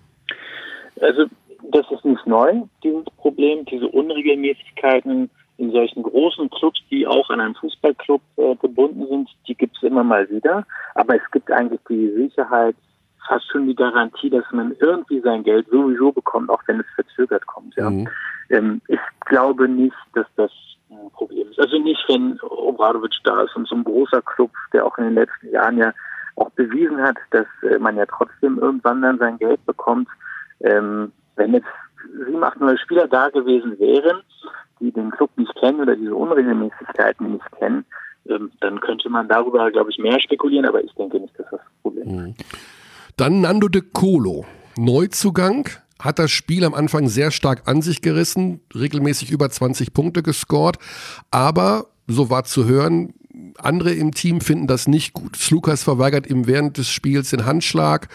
Also das ist nicht neu, dieses Problem, diese Unregelmäßigkeiten in solchen großen Clubs, die auch an einen Fußballclub gebunden sind, die gibt es immer mal wieder. Aber es gibt eigentlich die Sicherheit, fast schon die Garantie, dass man irgendwie sein Geld sowieso bekommt, auch wenn es verzögert kommt. Ja. Ich glaube nicht, dass das ein Problem ist. Also nicht, wenn Obradovic da ist und so ein großer Club, der auch in den letzten Jahren ja auch bewiesen hat, dass man ja trotzdem irgendwann dann sein Geld bekommt. Wenn jetzt 7, 8 neue Spieler da gewesen wären, die den Club nicht kennen oder diese Unregelmäßigkeiten nicht kennen, dann könnte man darüber, glaube ich, mehr spekulieren, aber ich denke nicht, dass das Problem ist. Dann Nando De Colo, Neuzugang, hat das Spiel am Anfang sehr stark an sich gerissen, regelmäßig über 20 Punkte gescored, aber, so war zu hören, andere im Team finden das nicht gut. Slukas verweigert ihm während des Spiels den Handschlag.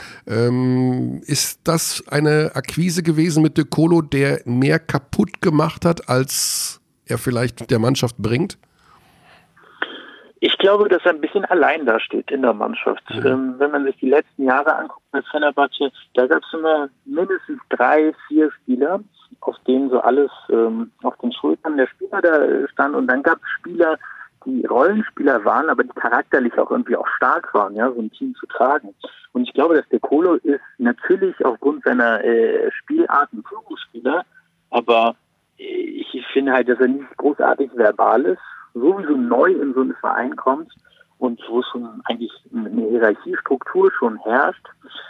Ist das eine Akquise gewesen mit De Colo, der mehr kaputt gemacht hat, als er vielleicht der Mannschaft bringt? Ich glaube, dass er ein bisschen allein da steht in der Mannschaft. Wenn man sich die letzten Jahre anguckt bei Fenerbahce, da gab es immer mindestens 3, 4 Spieler, auf denen so alles auf den Schultern der Spieler da stand. Und dann gab es Spieler, die Rollenspieler waren, aber die charakterlich auch irgendwie auch stark waren, ja, so ein Team zu tragen. Und ich glaube, dass De Colo ist natürlich aufgrund seiner Spielart ein Führungsspieler, aber ich finde halt, dass er nicht großartig verbal ist, sowieso neu in so einen Verein kommt und wo schon eigentlich eine Hierarchiestruktur schon herrscht.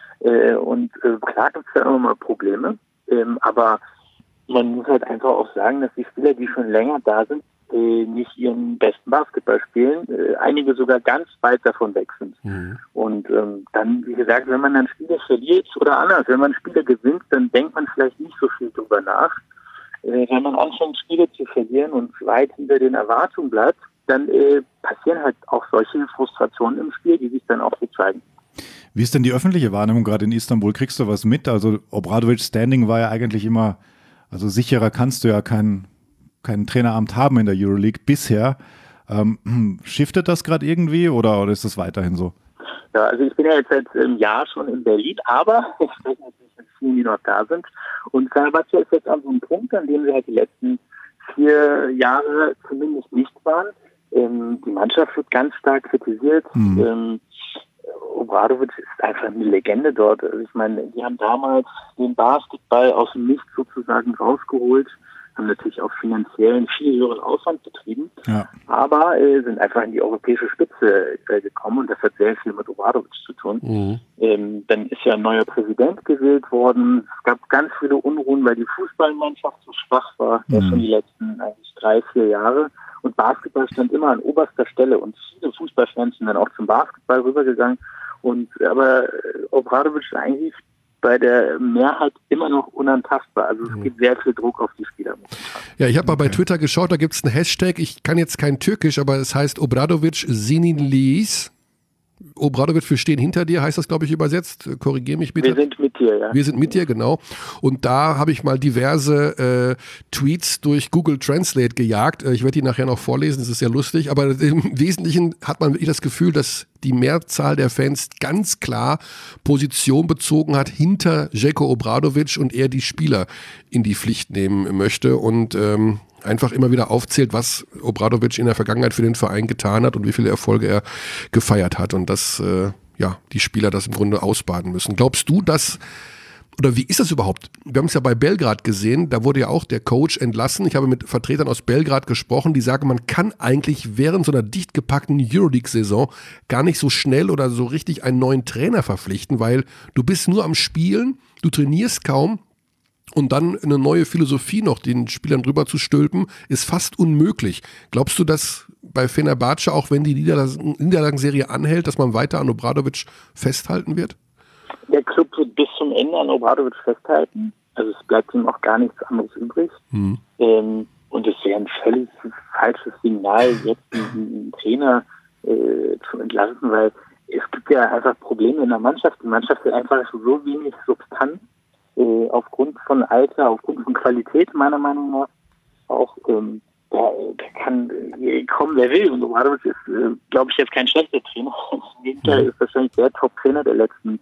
Klar gibt es da immer mal Probleme, aber man muss halt einfach auch sagen, dass die Spieler, die schon länger da sind, nicht ihren besten Basketball spielen, einige sogar ganz weit davon weg sind. Und dann, wie gesagt, wenn man dann Spiele verliert oder anders, wenn man Spiele gewinnt, dann denkt man vielleicht nicht so viel drüber nach. Wenn man anfängt, Spiele zu verlieren und weit hinter den Erwartungen bleibt, dann passieren halt auch solche Frustrationen im Spiel, die sich dann auch so zeigen. Wie ist denn die öffentliche Wahrnehmung gerade in Istanbul? Kriegst du was mit? Also Obradovic Standing war ja eigentlich immer, also sicherer kannst du ja kein Traineramt haben in der Euroleague bisher. Shiftet das gerade irgendwie oder ist das weiterhin so? Ja, also ich bin ja jetzt seit einem Jahr schon in Berlin, aber ich spreche natürlich mit vielen, die noch da sind. Und Fenerbahce ist jetzt an so einem Punkt, an dem sie halt die letzten 4 Jahre zumindest nicht waren. Die Mannschaft wird ganz stark kritisiert. Und Obradović ist einfach eine Legende dort. Also ich meine, die haben damals den Basketball aus dem Nichts sozusagen rausgeholt, haben natürlich auch finanziell einen viel höheren Aufwand betrieben, aber sind einfach in die europäische Spitze gekommen und das hat sehr viel mit Obradović zu tun. Dann ist ja ein neuer Präsident gewählt worden. Es gab ganz viele Unruhen, weil die Fußballmannschaft so schwach war, schon die letzten eigentlich 3-4 Jahre. Und Basketball stand immer an oberster Stelle und viele Fußballfans sind dann auch zum Basketball rübergegangen. Aber Obradović ist eigentlich bei der Mehrheit immer noch unantastbar. Also es gibt sehr viel Druck auf die Spieler. Ja, ich habe mal bei Twitter geschaut, da gibt es einen Hashtag, ich kann jetzt kein Türkisch, aber es heißt Obradović Sinirliyiz. Obradović, wir stehen hinter dir, heißt das, glaube ich, übersetzt. Korrigiere mich bitte. Wir sind mit dir, ja. Wir sind mit dir, genau. Und da habe ich mal diverse Tweets durch Google Translate gejagt. Ich werde die nachher noch vorlesen, das ist sehr lustig. Aber im Wesentlichen hat man wirklich das Gefühl, dass die Mehrzahl der Fans ganz klar Position bezogen hat hinter Željko Obradović und er die Spieler in die Pflicht nehmen möchte und einfach immer wieder aufzählt, was Obradović in der Vergangenheit für den Verein getan hat und wie viele Erfolge er gefeiert hat und dass die Spieler das im Grunde ausbaden müssen. Glaubst du, oder wie ist das überhaupt? Wir haben es ja bei Belgrad gesehen, da wurde ja auch der Coach entlassen. Ich habe mit Vertretern aus Belgrad gesprochen, die sagen, man kann eigentlich während so einer dicht gepackten Euroleague-Saison gar nicht so schnell oder so richtig einen neuen Trainer verpflichten, weil du bist nur am Spielen, du trainierst kaum. Und dann eine neue Philosophie noch den Spielern drüber zu stülpen, ist fast unmöglich. Glaubst du, dass bei Fenerbahce, auch wenn die Niederlagenserie anhält, dass man weiter an Obradović festhalten wird? Der Club wird bis zum Ende an Obradović festhalten. Also es bleibt ihm auch gar nichts anderes übrig. Und es wäre ein völlig falsches Signal, jetzt einen Trainer zu entlassen, weil es gibt ja einfach Probleme in der Mannschaft. Die Mannschaft hat einfach so wenig Substanz. Aufgrund von Alter, aufgrund von Qualität meiner Meinung nach auch, da kann kommen, wer will. Und Obradović ist, glaube ich, jetzt kein schlechter Trainer. Im Gegenteil, ist wahrscheinlich der Top-Trainer der letzten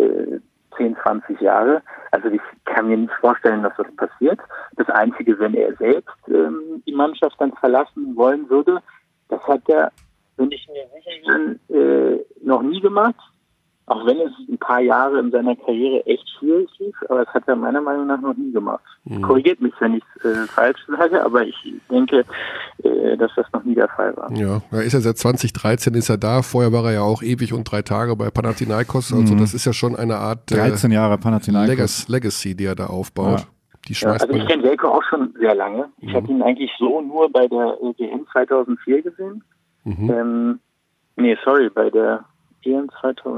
10, 20 Jahre. Also ich kann mir nicht vorstellen, dass das passiert. Das Einzige, wenn er selbst die Mannschaft dann verlassen wollen würde, das hat er, wenn ich mir sicher bin, noch nie gemacht. Auch wenn es ein paar Jahre in seiner Karriere echt schwierig lief, aber das hat er meiner Meinung nach noch nie gemacht. Korrigiert mich, wenn ich es falsch sage, aber ich denke, dass das noch nie der Fall war. Ja, er ist ja seit 2013 ist er da. Vorher war er ja auch ewig und 3 Tage bei Panathinaikos. Also das ist ja schon eine Art 13 Jahre Panathinaikos. Legacy, die er da aufbaut. Ja. Die schmeißt also ich kenne Željko auch schon sehr lange. Ich habe ihn eigentlich so nur bei der WM 2004 gesehen. Bei der EM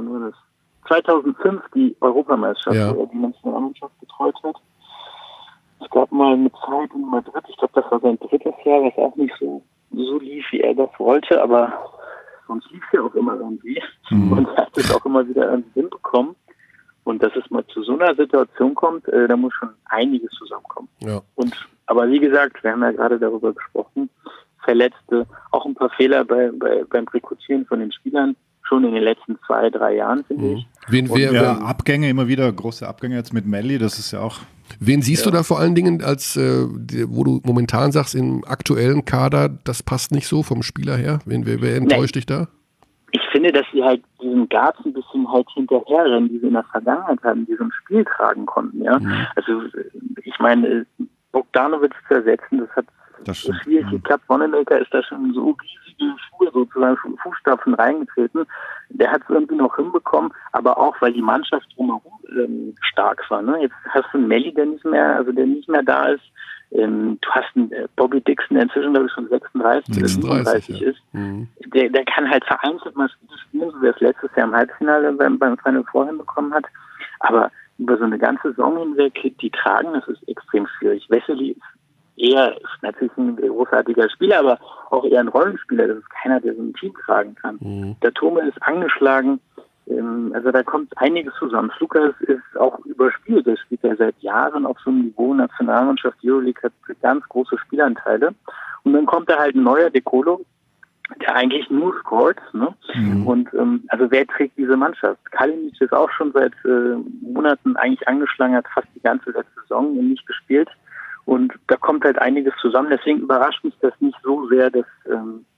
2005 die Europameisterschaft, wo er die Nationalmannschaft betreut hat. Es gab mal eine Zeit in Madrid, ich glaube, das war sein 3. Jahr, was auch nicht so lief, wie er das wollte, aber sonst lief es ja auch immer irgendwie. Und er hat es auch immer wieder irgendwie hinbekommen. Und dass es mal zu so einer Situation kommt, da muss schon einiges zusammenkommen. Ja. Aber wie gesagt, wir haben ja gerade darüber gesprochen, Verletzte, auch ein paar Fehler beim Rekrutieren von den Spielern, schon in den letzten 2, 3 Jahren, finde ich. Abgänge, immer wieder große Abgänge jetzt mit Melli, das ist ja auch... Wen siehst du da vor allen Dingen, als wo du momentan sagst, im aktuellen Kader, das passt nicht so vom Spieler her? Wer enttäuscht dich da? Ich finde, dass sie halt diesen Guards ein bisschen halt hinterherrennen, die sie in der Vergangenheit hatten, die so ein Spiel tragen konnten. Ja? Also ich meine, Bogdanović zu ersetzen, das hat so schwierig geklappt. Wanamaker ist da schon so riesige Schuhe sozusagen, Fußstapfen reingetreten. Der hat es irgendwie noch hinbekommen, aber auch, weil die Mannschaft drumherum stark war. Ne? Jetzt hast du einen Melli, der nicht mehr da ist. Du hast einen Bobby Dixon, der inzwischen, glaube ich, schon 36 oder 37 ist. Der kann halt vereinzelt mal spielen, so wie er es letztes Jahr im Halbfinale beim Final Four hinbekommen hat. Aber über so eine ganze Saison hinweg, die tragen, das ist extrem schwierig. Vesely ist natürlich ein großartiger Spieler, aber auch eher ein Rollenspieler. Das ist keiner, der so ein Team tragen kann. Der Tome ist angeschlagen. Also da kommt einiges zusammen. Lukas ist auch überspielt. Der spielt ja seit Jahren auf so einem Niveau. Nationalmannschaft, Euroleague hat ganz große Spielanteile. Und dann kommt da halt ein neuer Decolo, der eigentlich nur scored. Ne? Und also wer trägt diese Mannschaft? Kalinic ist auch schon seit Monaten eigentlich angeschlagen, hat fast die ganze letzte Saison nicht gespielt. Und da kommt halt einiges zusammen. Deswegen überrascht mich das nicht so sehr, dass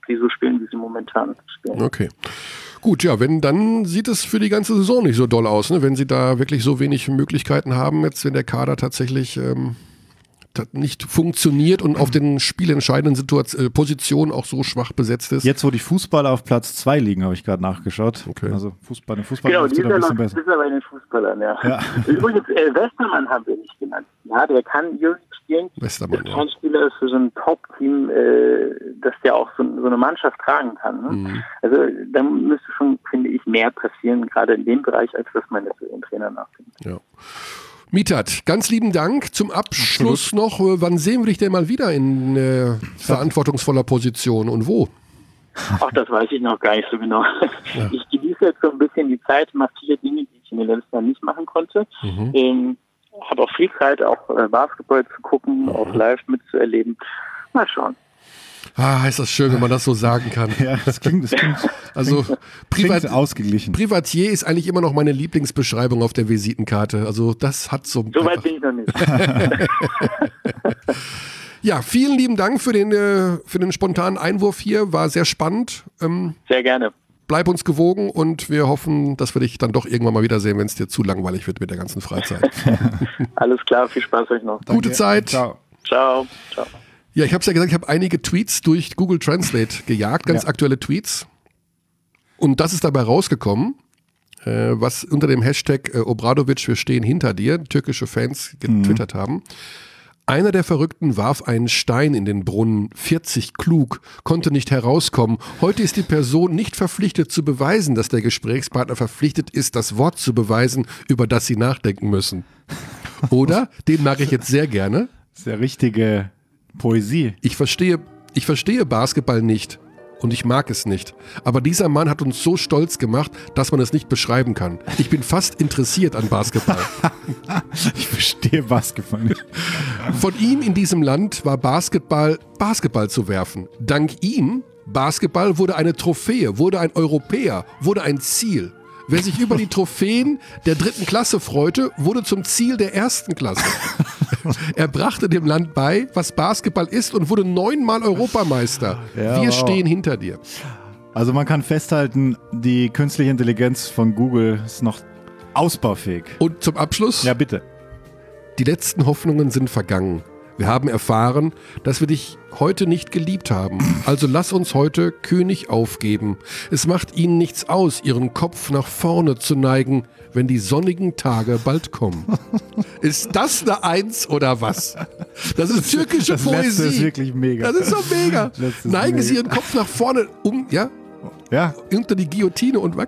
sie so spielen, wie sie momentan spielen. Okay. Gut, ja, dann sieht es für die ganze Saison nicht so doll aus, ne? Wenn sie da wirklich so wenig Möglichkeiten haben, jetzt wenn der Kader tatsächlich nicht funktioniert und auf den spielentscheidenden Positionen auch so schwach besetzt ist. Jetzt, wo die Fußballer auf Platz 2 liegen, habe ich gerade nachgeschaut. Okay. Also Fußball Genau, läuft die ein ist ja bisschen noch besser. besser bei den Fußballern, ja. Übrigens, Westermann haben wir nicht genannt. Ja, der kann irgendwie spielen. Westermann, Kein Spieler ist für so ein Top-Team, dass der auch so eine Mannschaft tragen kann. Ne? Mhm. Also da müsste schon, finde ich, mehr passieren, gerade in dem Bereich, als dass man jetzt für den Trainer nachdenkt. Ja. Mithat, ganz lieben Dank. Zum Abschluss noch, wann sehen wir dich denn mal wieder in verantwortungsvoller Position und wo? Ach, das weiß ich noch gar nicht so genau. Ja. Ich genieße jetzt so ein bisschen die Zeit, mache viele Dinge, die ich in den letzten Jahren nicht machen konnte. Habe auch viel Zeit, auch Basketball zu gucken, auch live mitzuerleben. Mal schauen. Ist das schön, wenn man das so sagen kann. Ja, das klingt also ausgeglichen. Privatier ist eigentlich immer noch meine Lieblingsbeschreibung auf der Visitenkarte. Also das hat so... So weit bin ich noch nicht. Ja, vielen lieben Dank für den spontanen Einwurf hier. War sehr spannend. Sehr gerne. Bleib uns gewogen und wir hoffen, dass wir dich dann doch irgendwann mal wiedersehen, wenn es dir zu langweilig wird mit der ganzen Freizeit. Alles klar, viel Spaß euch noch. Gute Zeit. Ciao. Ciao. Ciao. Ja, ich habe es ja gesagt, ich habe einige Tweets durch Google Translate gejagt, ganz aktuelle Tweets. Und das ist dabei rausgekommen, was unter dem Hashtag Obradovic, wir stehen hinter dir, türkische Fans getwittert haben. Einer der Verrückten warf einen Stein in den Brunnen, 40 klug, konnte nicht herauskommen. Heute ist die Person nicht verpflichtet zu beweisen, dass der Gesprächspartner verpflichtet ist, das Wort zu beweisen, über das sie nachdenken müssen. Oder? Den mag ich jetzt sehr gerne. Das ist ja richtige Poesie. Ich verstehe Basketball nicht und ich mag es nicht. Aber dieser Mann hat uns so stolz gemacht, dass man es nicht beschreiben kann. Ich bin fast interessiert an Basketball. Ich verstehe Basketball nicht. Von ihm in diesem Land war Basketball zu werfen. Dank ihm, Basketball wurde eine Trophäe, wurde ein Europäer, wurde ein Ziel. Wer sich über die Trophäen der 3. Klasse freute, wurde zum Ziel der 1. Klasse. Er brachte dem Land bei, was Basketball ist und wurde 9-mal Europameister. Ja, wir stehen hinter dir. Also man kann festhalten, die künstliche Intelligenz von Google ist noch ausbaufähig. Und zum Abschluss? Ja, bitte. Die letzten Hoffnungen sind vergangen. Wir haben erfahren, dass wir dich heute nicht geliebt haben. Also lass uns heute König aufgeben. Es macht ihnen nichts aus, ihren Kopf nach vorne zu neigen, wenn die sonnigen Tage bald kommen. Ist das eine Eins oder was? Das ist türkische Poesie. Das ist wirklich mega. Das ist doch mega. Neigen Sie Ihren Kopf nach vorne, unter die Guillotine und weg.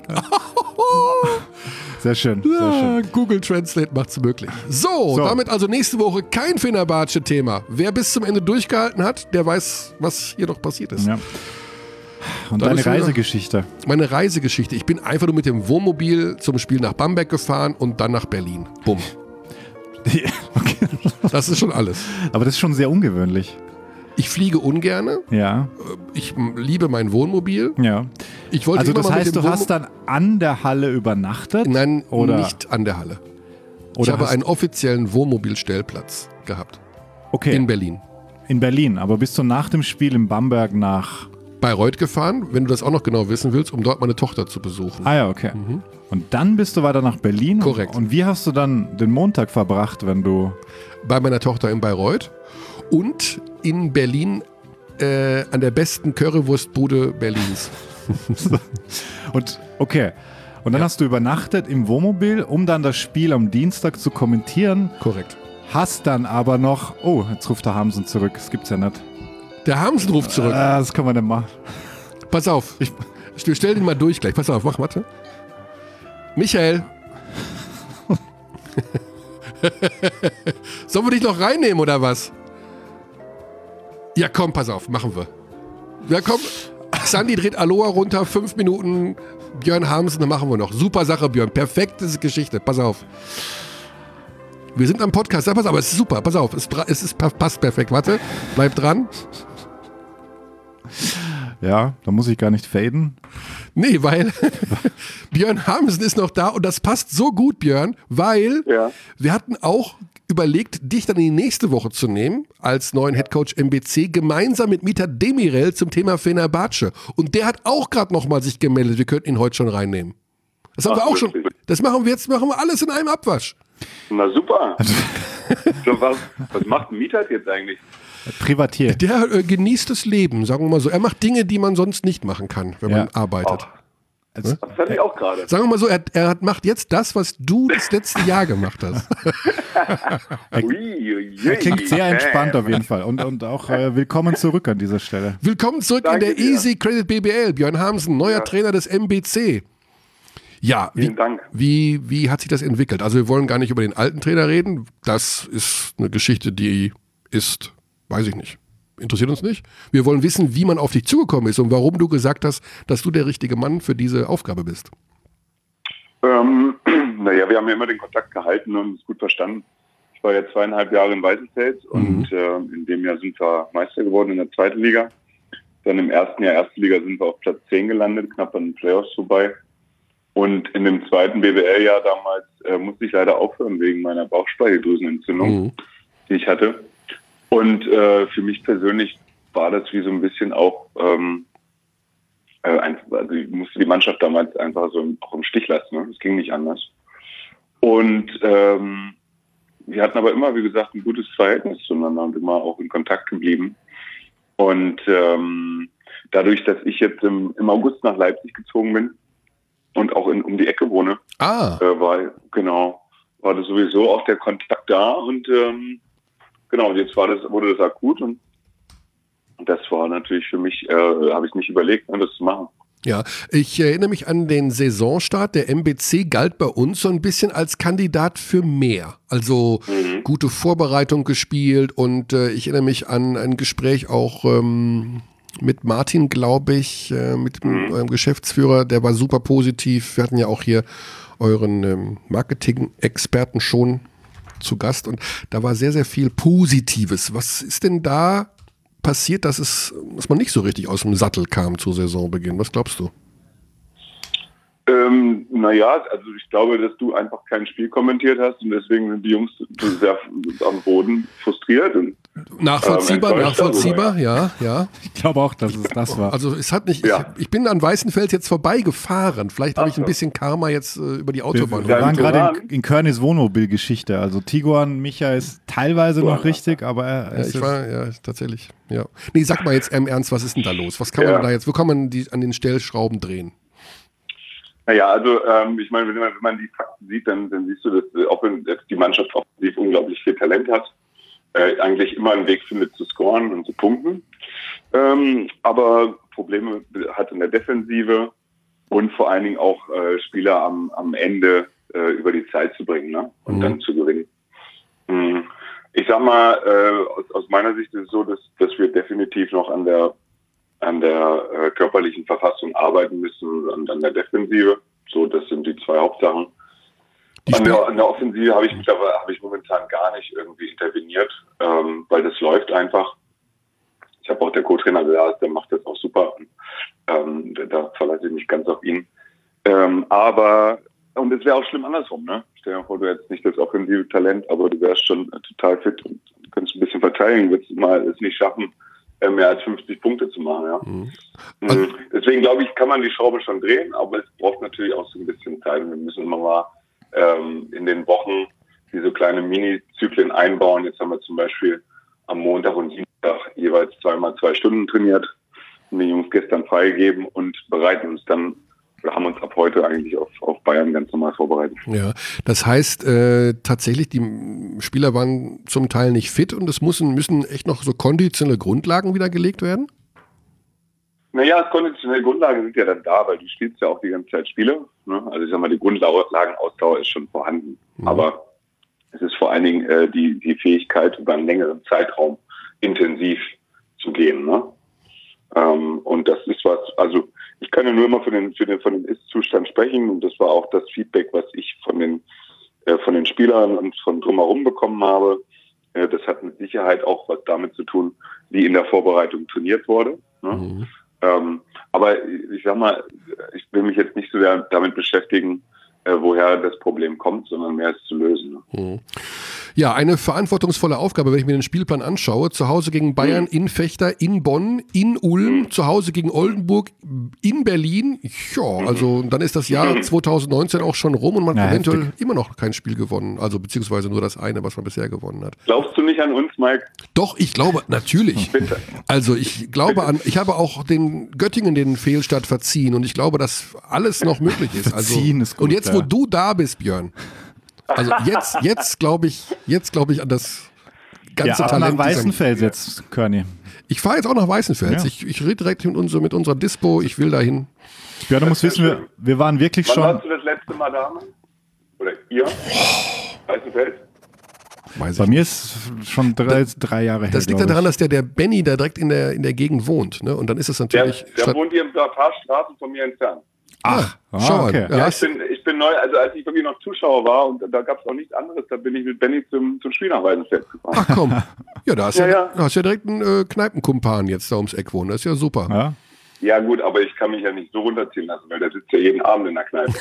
Sehr schön, sehr schön. Google Translate macht's möglich. So, damit also nächste Woche kein Fenerbahce-Thema. Wer bis zum Ende durchgehalten hat, der weiß, was hier noch passiert ist. Ja. Und deine Reisegeschichte. Meine Reisegeschichte. Ich bin einfach nur mit dem Wohnmobil zum Spiel nach Bamberg gefahren und dann nach Berlin. Bumm. Okay. Das ist schon alles. Aber das ist schon sehr ungewöhnlich. Ich fliege ungerne. Ja. Ich liebe mein Wohnmobil. Ja. Ich wollte also immer das mal heißt, du hast dann an der Halle übernachtet? Nein, oder? Nicht an der Halle. Oder ich habe einen offiziellen Wohnmobilstellplatz gehabt. Okay. In Berlin. In Berlin, aber bist du nach dem Spiel in Bamberg nach Bayreuth gefahren, wenn du das auch noch genau wissen willst, um dort meine Tochter zu besuchen. Ah ja, okay. Und dann bist du weiter nach Berlin? Korrekt. Und wie hast du dann den Montag verbracht, wenn du... Bei meiner Tochter in Bayreuth und in Berlin an der besten Currywurstbude Berlins. Und okay. Und dann hast du übernachtet im Wohnmobil, um dann das Spiel am Dienstag zu kommentieren. Korrekt. Hast dann aber noch... Oh, jetzt ruft der Hamsen zurück. Das gibt's ja nicht. Der Hamsen ruft zurück. Das kann man denn machen. Pass auf. Ich stell den mal durch gleich. Pass auf, warte. Michael. Sollen wir dich noch reinnehmen oder was? Ja, komm, pass auf, machen wir. Ja, komm. Sandy dreht Aloha runter, 5 Minuten. Björn Hamsen, dann machen wir noch. Super Sache, Björn. Perfekte Geschichte. Pass auf. Wir sind am Podcast. Ja, pass auf, es ist super. Pass auf, passt perfekt. Warte, bleib dran. Ja, da muss ich gar nicht faden. Nee, weil Björn Hamsen ist noch da und das passt so gut, Björn, weil wir hatten auch überlegt, dich dann in die nächste Woche zu nehmen, als neuen Headcoach MBC, gemeinsam mit Mithat Demirel zum Thema Fenerbahce. Und der hat auch gerade nochmal sich gemeldet, wir könnten ihn heute schon reinnehmen. Das haben wir auch schon. Das machen wir alles in einem Abwasch. Na super. So, was macht ein Mithat jetzt eigentlich? Privatier. Der genießt das Leben, sagen wir mal so. Er macht Dinge, die man sonst nicht machen kann, wenn man arbeitet. Das fand ich auch gerade. Sagen wir mal so, er macht jetzt das, was du das letzte Jahr gemacht hast. Er klingt sehr entspannt auf jeden Fall. Und auch willkommen zurück an dieser Stelle. Willkommen zurück in der Easy Credit BBL. Björn Hamsen, neuer Trainer des MBC. Ja, vielen Dank. Wie hat sich das entwickelt? Also wir wollen gar nicht über den alten Trainer reden. Das ist eine Geschichte, die ist, weiß ich nicht, interessiert uns nicht. Wir wollen wissen, wie man auf dich zugekommen ist und warum du gesagt hast, dass du der richtige Mann für diese Aufgabe bist. Naja, wir haben ja immer den Kontakt gehalten und es gut verstanden. Ich war ja 2,5 Jahre in Weißenfels und in dem Jahr sind wir Meister geworden in der zweiten Liga. Dann im ersten Jahr erste Liga sind wir auf Platz 10 gelandet, knapp an den Playoffs vorbei. Und in dem zweiten BBL-Jahr damals musste ich leider aufhören wegen meiner Bauchspeicheldrüsenentzündung, die ich hatte. Und für mich persönlich war das wie so ein bisschen auch, also ich musste die Mannschaft damals einfach so auch im Stich lassen. Ne? Das ging nicht anders. Und wir hatten aber immer, wie gesagt, ein gutes Verhältnis zueinander und immer auch in Kontakt geblieben. Und dadurch, dass ich jetzt im August nach Leipzig gezogen bin und auch um die Ecke wohne, war das sowieso auch der Kontakt da und und jetzt wurde das akut und das war natürlich für mich, habe ich nicht überlegt, das zu machen. Ja, ich erinnere mich an den Saisonstart. Der MBC galt bei uns so ein bisschen als Kandidat für mehr. Also gute Vorbereitung gespielt und ich erinnere mich an ein Gespräch auch mit Martin, glaube ich, mit eurem Geschäftsführer, der war super positiv. Wir hatten ja auch hier euren Marketing-Experten schon zu Gast und da war sehr, sehr viel Positives. Was ist denn da passiert, dass man nicht so richtig aus dem Sattel kam zu Saisonbeginn? Was glaubst du? Naja, also ich glaube, dass du einfach kein Spiel kommentiert hast und deswegen sind die Jungs sehr am Boden frustriert. Und, nachvollziehbar, ja. Ich glaube auch, dass es das war. Also es hat nicht, ich bin an Weißenfels jetzt vorbeigefahren. Vielleicht habe ich ein bisschen Karma jetzt über die Autobahn. Wir waren gerade in Körnis Wohnmobil-Geschichte. Also Tiguan, Micha ist teilweise noch richtig, aber tatsächlich. Ja. Nee, sag mal jetzt im Ernst, was ist denn da los? Was kann man da jetzt, wo kann man an den Stellschrauben drehen? Naja, also ich meine, wenn man die Fakten sieht, dann siehst du, dass auch wenn die Mannschaft offensiv unglaublich viel Talent hat, eigentlich immer einen Weg findet zu scoren und zu punkten. Aber Probleme hat in der Defensive und vor allen Dingen auch Spieler am Ende über die Zeit zu bringen, ne? Und dann zu gewinnen. Ich sag mal, aus meiner Sicht ist es so, dass wir definitiv noch an der körperlichen Verfassung arbeiten müssen und an der Defensive. So, das sind die zwei Hauptsachen. An der Offensive habe ich momentan gar nicht irgendwie interveniert, weil das läuft einfach. Ich habe auch der Co-Trainer gesagt, der macht das auch super. Da verlasse ich mich ganz auf ihn. Und es wäre auch schlimm andersrum, ne? Stell dir vor, du hättest nicht das offensive Talent, aber du wärst schon total fit und könntest ein bisschen verteidigen, würdest mal es nicht schaffen, mehr als 50 Punkte zu machen, ja. Also, deswegen glaube ich, kann man die Schraube schon drehen, aber es braucht natürlich auch so ein bisschen Zeit. Und wir müssen immer mal in den Wochen diese kleine Mini-Zyklen einbauen. Jetzt haben wir zum Beispiel am Montag und Dienstag jeweils 2x2 Stunden trainiert, haben die Jungs gestern freigegeben und bereiten uns dann, wir haben uns ab heute eigentlich auf Bayern ganz normal vorbereitet. Ja, das heißt tatsächlich, die Spieler waren zum Teil nicht fit und es müssen echt noch so konditionelle Grundlagen wieder gelegt werden? Naja, konditionelle Grundlagen sind ja dann da, weil du spielst ja auch die ganze Zeit Spiele. Ne? Also ich sag mal, die Grundlagenausdauer ist schon vorhanden. Aber es ist vor allen Dingen die Fähigkeit, über einen längeren Zeitraum intensiv zu gehen. Ne? Und das ist was, also ich kann ja nur immer von dem Ist-Zustand sprechen und das war auch das Feedback, was ich von den Spielern und von drumherum bekommen habe. Das hat mit Sicherheit auch was damit zu tun, wie in der Vorbereitung trainiert wurde. Ne? Aber ich sag mal, ich will mich jetzt nicht so sehr damit beschäftigen, woher das Problem kommt, sondern mehr es zu lösen. Ne? Ja, eine verantwortungsvolle Aufgabe, wenn ich mir den Spielplan anschaue. Zu Hause gegen Bayern, in Fechter, in Bonn, in Ulm, zu Hause gegen Oldenburg, in Berlin. Ja, also dann ist das Jahr 2019 auch schon rum und man hat eventuell immer noch kein Spiel gewonnen. Also beziehungsweise nur das eine, was man bisher gewonnen hat. Glaubst du nicht an uns, Mike? Doch, ich glaube, natürlich. Bitte. Also ich glaube ich habe auch den Göttingen den Fehlstart verziehen und ich glaube, dass alles noch möglich ist. Also, Verziehen ist gut, und jetzt, wo du da bist, Björn, also jetzt glaube ich an das ganze Talent. Nach Weißenfels jetzt, Körny. Ich fahre jetzt auch nach Weißenfels. Ja. Ich rede direkt mit unserer Dispo. Ich will dahin. Björn, du musst wissen, wir waren wirklich Wann schon... warst du das letzte Mal da? Oder ihr? Weißenfels? Bei mir ist schon 3 Jahre her. Das liegt ja daran, dass der Benny da direkt in der Gegend wohnt. Ne? Und dann ist es natürlich... Der wohnt hier ein paar Straßen von mir entfernt. Ach, schau mal. okay. Ja, Ich bin neu, also als ich wirklich noch Zuschauer war und da gab es auch nichts anderes, da bin ich mit Benny zum Spiel nach Weißenfels gefahren. ach komm. Ja, da hast du Ja. ja direkt einen Kneipenkumpan jetzt da ums Eck wohnen. Das ist ja super. Ja? Ja gut, aber ich kann mich ja nicht so runterziehen lassen, weil der sitzt ja jeden Abend in der Kneipe.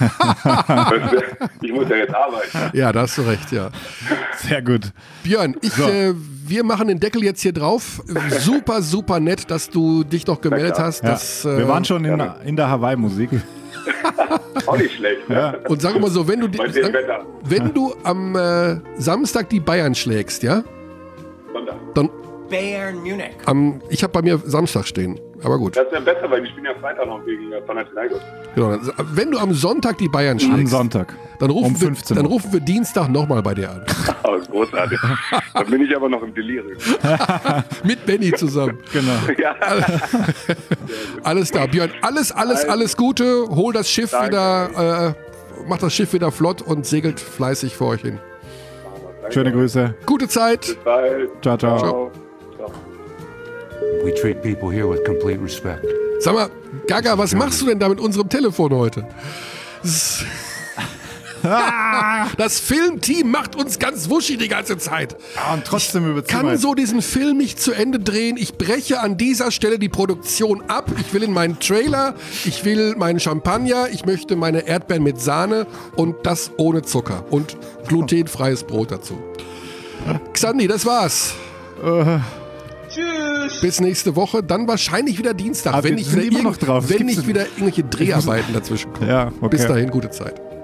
Ich muss ja jetzt arbeiten. Ja, da hast du recht, ja. Sehr gut. Björn, wir machen den Deckel jetzt hier drauf. Super, super nett, dass du dich noch gemeldet hast. Ja. Dass, Wir waren schon in der Hawaii-Musik. Auch nicht schlecht. Ne? und sag mal so, Bei dem Wetter. wenn du am Samstag die Bayern schlägst, ja? Sonntag. Dann Bayern Munich. ich habe bei mir Samstag stehen, aber gut. Das wäre besser, weil die spielen ja Freitag noch gegen Panathinaikos. Genau. Wenn du am Sonntag die Bayern schlägst, Am Sonntag. dann rufen, um 15 wir, Uhr. dann rufen wir Dienstag nochmal bei dir an. Oh, großartig. Dann bin ich aber noch im Delirium. Mit Benny zusammen. Genau. Ja. Alles da, Björn. Alles Gute. Hol das Schiff wieder, macht das Schiff wieder flott und segelt fleißig vor euch hin. Schöne Grüße. Gute Zeit. Bis bald. Ciao, ciao. Ciao. We treat people here with complete respect. Sag mal, Gaga, was machst du denn da mit unserem Telefon heute? Das Filmteam macht uns ganz wuschig die ganze Zeit. Und trotzdem Kann so diesen Film nicht zu Ende drehen. Ich breche an dieser Stelle die Produktion ab. Ich will in meinen Trailer, ich will meinen Champagner, ich möchte meine Erdbeeren mit Sahne und das ohne Zucker und glutenfreies Brot dazu. Xandi, das war's. Tschüss. Bis nächste Woche, dann wahrscheinlich wieder Dienstag, Aber wenn wir nicht sind wieder, immer noch drauf. Das wenn gibt's nicht wieder irgendwelche Dreharbeiten dazwischen kommen. Ja, okay. Bis dahin, gute Zeit.